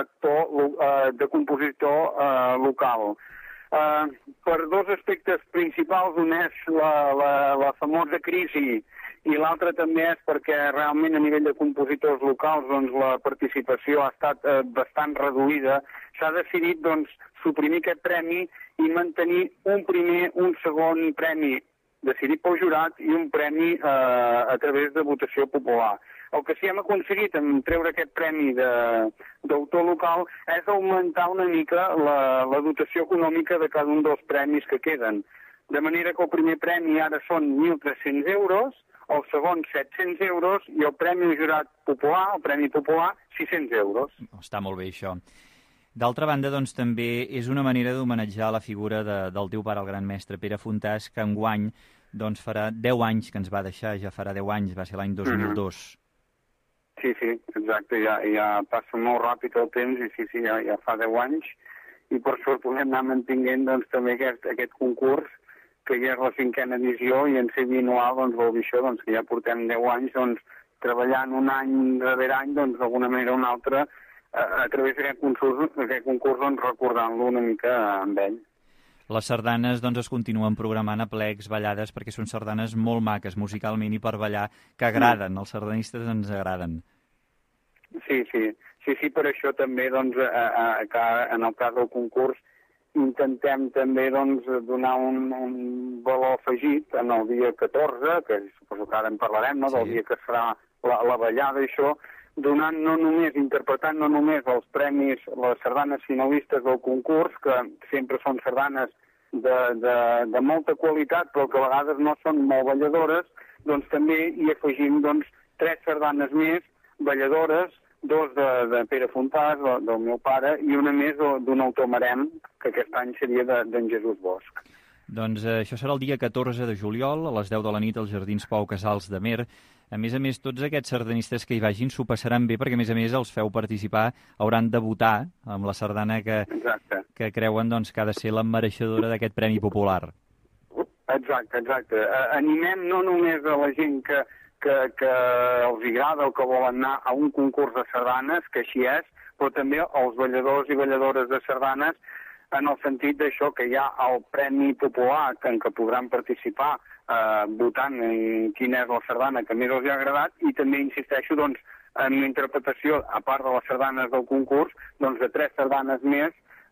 de compositor local. Per 2 aspectes principals, un és la famosa crisi, i l'altre també és perquè realment a nivell de compositors locals doncs, la participació ha estat bastant reduïda. S'ha decidit doncs, suprimir aquest premi i mantenir un segon premi decidit pel jurat i un premi a través de votació popular. El que sí hem aconseguit en treure aquest premi d'autor local és augmentar una mica la dotació econòmica de cada un dels premis que queden. De manera que el primer premi ara són 1.300 euros, el segon 700 euros i el premi jurat popular, el premi popular, 600 euros. Està molt bé això. D'altra banda, doncs, també és una manera d'homenatjar la figura del teu pare, el gran mestre Pere Fontàs, que enguany doncs, farà 10 anys que ens va deixar, ja farà 10 anys, va ser l'any 2002. Sí, exacte, ja passa molt ràpid el temps i sí, ja fa 10 anys i per sort podem anar mantinguent doncs, també aquest concurs, que ja és la 5a edició i en ser bianual doncs, vol dir això, doncs, que ja portem 10 anys doncs, treballant un any darrere any, doncs, d'alguna manera o una altra, a través d'aquest concurs doncs, recordant-lo una mica amb ell. Les sardanes doncs, es continuen programant a plecs, ballades, perquè són sardanes molt maques musicalment i per ballar, que agraden, els sardanistes ens agraden. Sí, per això també doncs, en el cas del concurs intentem també doncs, donar un valor afegit en el dia 14, que suposo que ara en parlarem, no? Del dia que serà la ballada i això, interpretant no només els premis, les sardanes finalistes del concurs, que sempre són sardanes de molta qualitat, però que a vegades no són molt balladores, doncs també hi afegim doncs, 3 sardanes més balladores, 2 de Pere Fontàs, del meu pare, i una més d'un autor marem, que aquest any seria d'en Jesús Bosch. Doncs això serà el dia 14 de juliol, a les 10 de la nit, als Jardins Pau Casals de Mer. A més, tots aquests sardanistes que hi vagin s'ho passaran bé, perquè a més els feu participar, hauran de votar amb la sardana que creuen doncs, que ha de ser la mereixedora d'aquest Premi Popular. Exacte. Animem no només a la gent que els agrada o que volen anar a un concurs de sardanes, que així és, però també els balladors i balladores de sardanes, en el sentit d'això que hi ha el Premi Popular en què podran participar votant en quina és la sardana que més els ha agradat, i també insisteixo doncs, en la interpretació, a part de les sardanes del concurs, doncs de 3 sardanes més,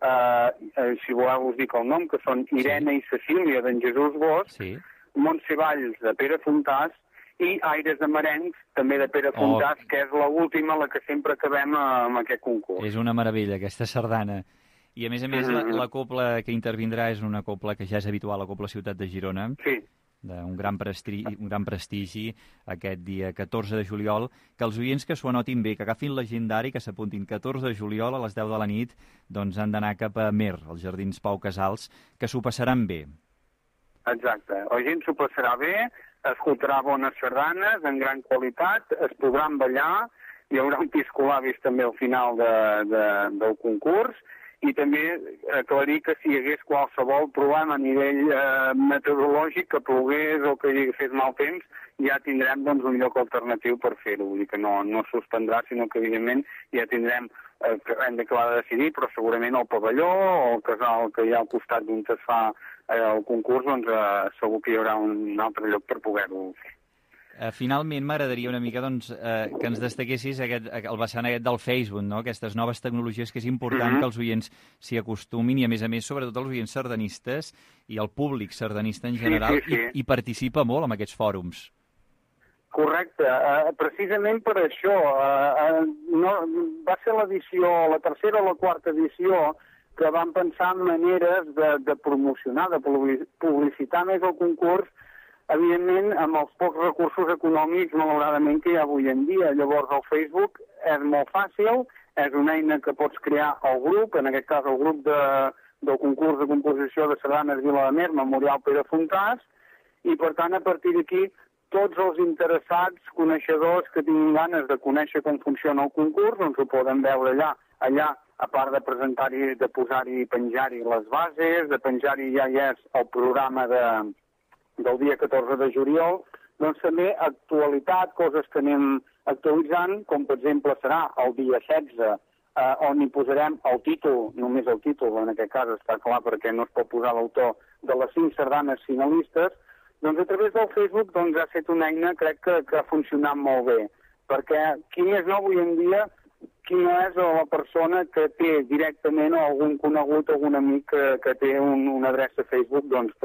si voleu us dic el nom, que són Irene i Cecília d'en Jesús Bosch, Montse Valls de Pere Fontàs i Aires de Merencs, també de Pere Fontàs, que és l'última, la que sempre acabem amb aquest concurs. És una meravella, aquesta sardana. I, a més, la copla que intervindrà és una copla que ja és habitual, la Copla Ciutat de Girona, d'un gran prestigi aquest dia 14 de juliol, que els oients que s'ho anotin bé, que agafin l'agendari, que s'apuntin 14 de juliol a les 10 de la nit, doncs han d'anar cap a Mer, als Jardins Pau Casals, que s'ho passaran bé. Exacte, la gent s'ho passarà bé, escoltarà bones sardanes en gran qualitat, es podran ballar, hi haurà un piscolabis també al final del concurs, i també aclarir que si hi hagués qualsevol problema a nivell meteorològic, que plogués o que hi fes mal temps, ja tindrem doncs, un lloc alternatiu per fer-ho. Vull dir que no suspendrà, sinó que evidentment ja tindrem, hem d'acabar de decidir, però segurament el pavelló o el casal que hi ha al costat d'on es fa el concurs, doncs segur que hi haurà un altre lloc per poder-ho fer. Finalment, m'agradaria una mica que ens destaquessis el vessant aquest del Facebook, no? Aquestes noves tecnologies, que és important que els oients s'hi acostumin i, a més, sobretot els oients sardanistes i el públic sardanista en general, i participa molt en aquests fòrums. Correcte. Precisament per això va ser la tercera o la quarta edició que vam pensar en maneres de promocionar, de publicitar més el concurs, evidentment, amb els pocs recursos econòmics, malauradament, que hi ha avui en dia. Llavors, el Facebook és molt fàcil, és una eina que pots crear al grup, en aquest cas el grup del concurs de composició de sardanes Vila de Mer, Memorial Pere Fontàs, i, per tant, a partir d'aquí, tots els interessats, coneixedors que tinguin ganes de conèixer com funciona el concurs, doncs ho poden veure allà. Allà, a part de presentar-hi, de posar-hi i penjar-hi les bases, de penjar-hi ja hi és el programa del dia 14 de juliol, doncs també actualitat, coses que anem actualitzant, com per exemple serà el dia 16, on hi posarem el títol, només el títol, en aquest cas està clar perquè no es pot posar l'autor, de les 5 sardanes finalistes, doncs a través del Facebook doncs, ha estat una eina, crec que ha funcionat molt bé, perquè qui més no avui en dia, qui no és la persona que té directament o algun conegut, algun amic que té una adreça a Facebook, doncs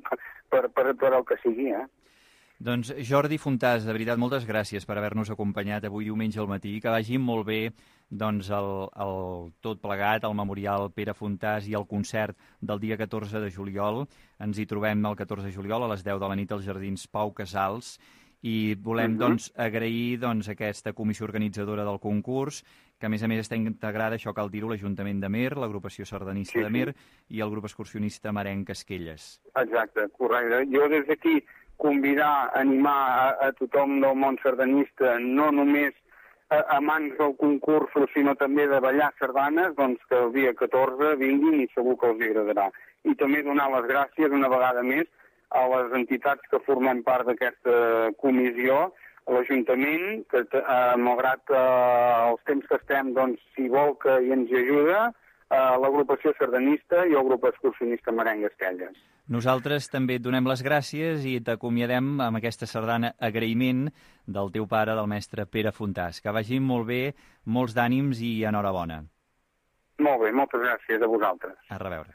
per el que sigui, Doncs Jordi Fontàs, de veritat, moltes gràcies per haver-nos acompanyat avui diumenge al matí, que vagi molt bé doncs, el tot plegat, el Memorial Pere Fontàs i el concert del dia 14 de juliol. Ens hi trobem el 14 de juliol a les 10 de la nit als Jardins Pau Casals i volem agrair aquesta comissió organitzadora del concurs, que a més està integrada, això cal dir-ho, l'Ajuntament de Mer, l'agrupació sardanista de Mer i el grup excursionista Merenc Esquelles. Exacte, correcte. Jo des d'aquí convidar, animar a tothom del món sardanista, no només amants del concurs, sinó també de ballar sardanes, doncs que el dia 14 vinguin i segur que els agradarà. I també donar les gràcies una vegada més a les entitats que formem part d'aquesta comissió, a l'Ajuntament, que malgrat els temps que estem, doncs, si vol que hi ens ajuda, l'agrupació sardanista i el grup excursionista Merenc Esquelles. Nosaltres també et donem les gràcies i t'acomiadem amb aquesta sardana Agraïment del teu pare, del mestre Pere Fontàs. Que vagi molt bé, molts d'ànims i enhorabona. Molt bé, moltes gràcies a vosaltres. A reveure.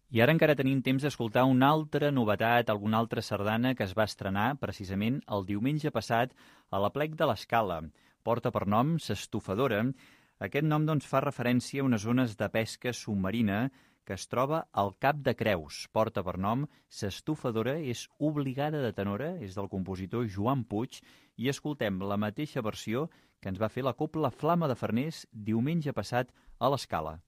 I ara encara tenim temps d'escoltar una altra novetat, alguna altra sardana que es va estrenar precisament el diumenge passat a l'Aplec de l'Escala. Porta per nom S'Estufadora. Aquest nom fa referència a unes zones de pesca submarina que es troba al Cap de Creus. Porta per nom S'Estufadora, és obligada de tenora, és del compositor Joan Puig, i escoltem la mateixa versió que ens va fer la Cobla Flama de Farners diumenge passat a l'Escala.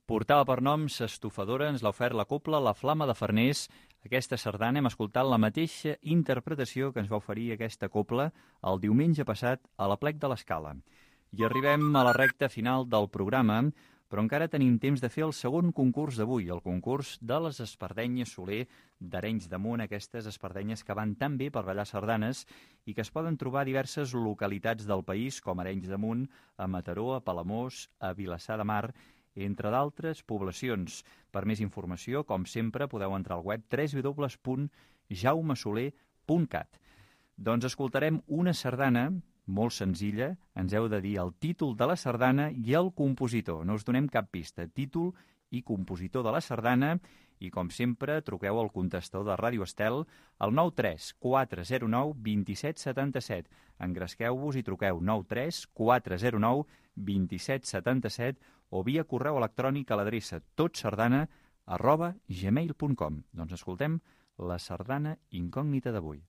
Portava per nom S'Estufadora, ens l'ha ofert la cobla La Flama de Farners. Aquesta sardana hem escoltat la mateixa interpretació que ens va oferir aquesta cobla el diumenge passat a l'Aplec de l'Escala. I arribem a la recta final del programa, però encara tenim temps de fer el segon concurs d'avui, el concurs de les espardenyes Soler d'Arenys de Munt, aquestes espardenyes que van tan bé per ballar sardanes i que es poden trobar a diverses localitats del país, com Arenys de Munt, a Mataró, a Palamós, a Vilassar de Mar, entre d'altres poblacions. Per més informació, com sempre, podeu entrar al web www.jaumesoler.cat. Doncs escoltarem una sardana molt senzilla, ens heu de dir el títol de la sardana i el compositor. No us donem cap pista. Títol i compositor de la sardana i, com sempre, truqueu al contestador de Ràdio Estel al 93 409 2777. Engresqueu-vos i truqueu 93 409 2777 o via correu electrònic a l'adreça totsardana@gmail.com. Doncs escoltem la sardana incògnita d'avui.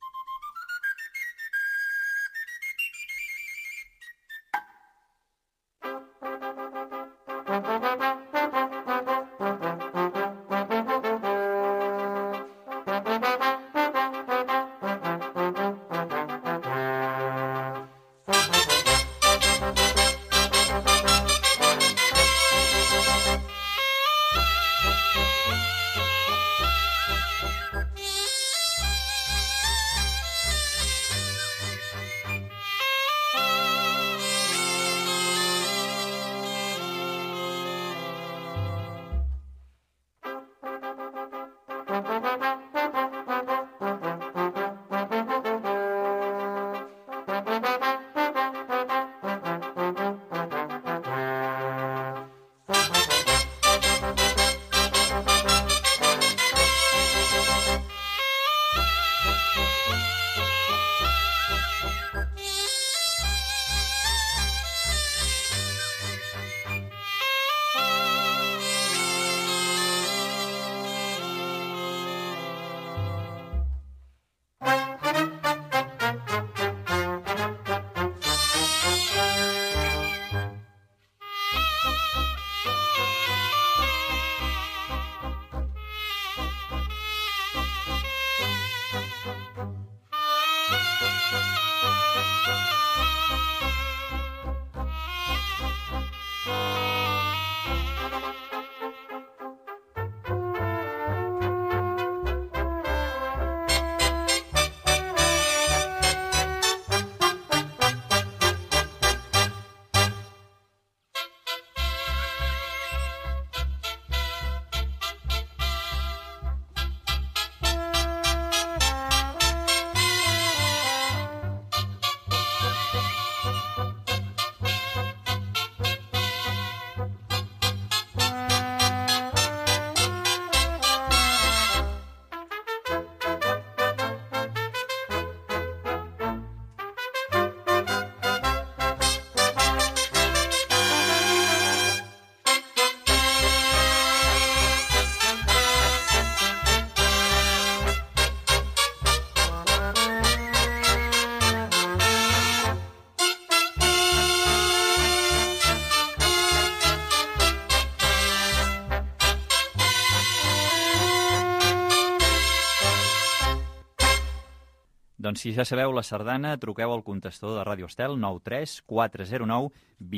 Doncs si ja sabeu la sardana, truqueu al contestador de Ràdio Estel 93 409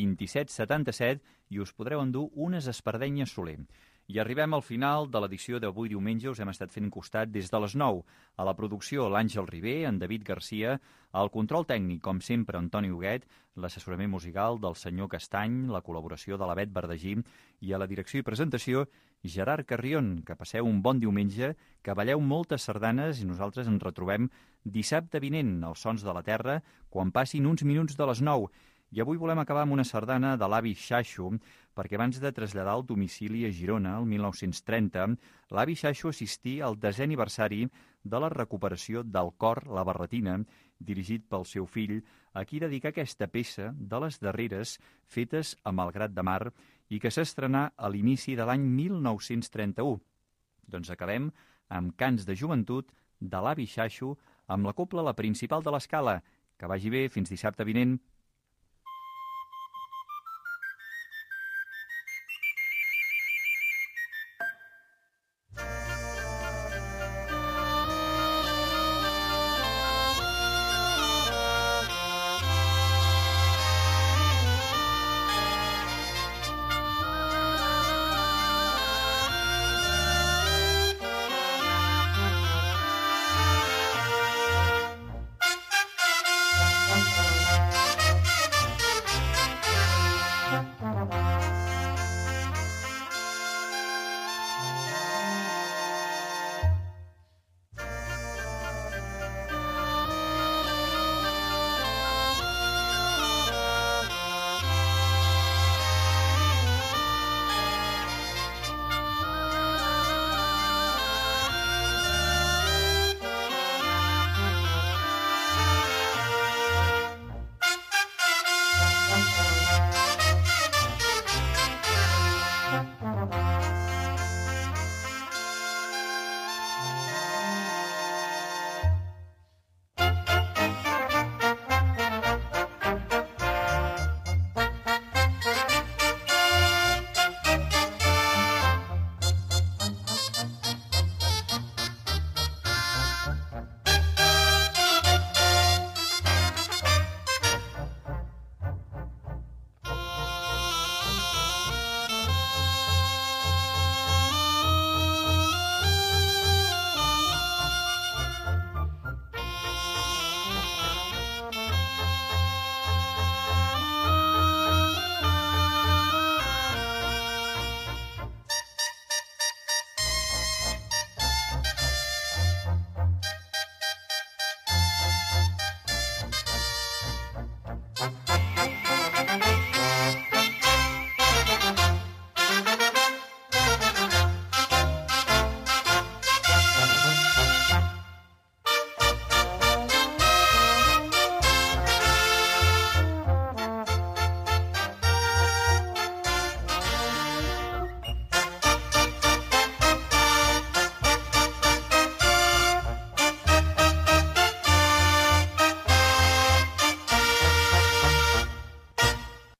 2777 i us podreu endur unes espardenyes Soler. I arribem al final de l'edició d'avui diumenge. Us hem estat fent costat des de les 9. A la producció, l'Àngel Ribé, en David Garcia, al control tècnic, com sempre, Antoni Huguet, l'assessorament musical del senyor Castany, la col·laboració de la Bet Verdagí i a la direcció i presentació, Gerard Carrion. Que passeu un bon diumenge, que balleu moltes sardanes i nosaltres ens retrobem dissabte vinent, als Sons de la Terra, quan passin uns minuts de les 9. I avui volem acabar amb una sardana de l'avi Xaixo, perquè abans de traslladar el domicili a Girona, el 1930, l'avi Xaixo assistí al 10è aniversari de la recuperació del cor La Barretina, dirigit pel seu fill, a qui dedicà aquesta peça de les darreres fetes a Malgrat de Mar i que s'estrenà a l'inici de l'any 1931. Doncs acabem amb Cants de joventut de l'avi Xaixo, amb la cobla La Principal de l'Escala. Que vagi bé, fins dissabte vinent.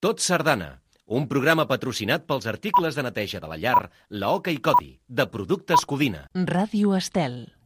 Tot Sardana, un programa patrocinat pels articles de neteja de la llar, la Oca i Codi, de Productes Codina. Ràdio Estel.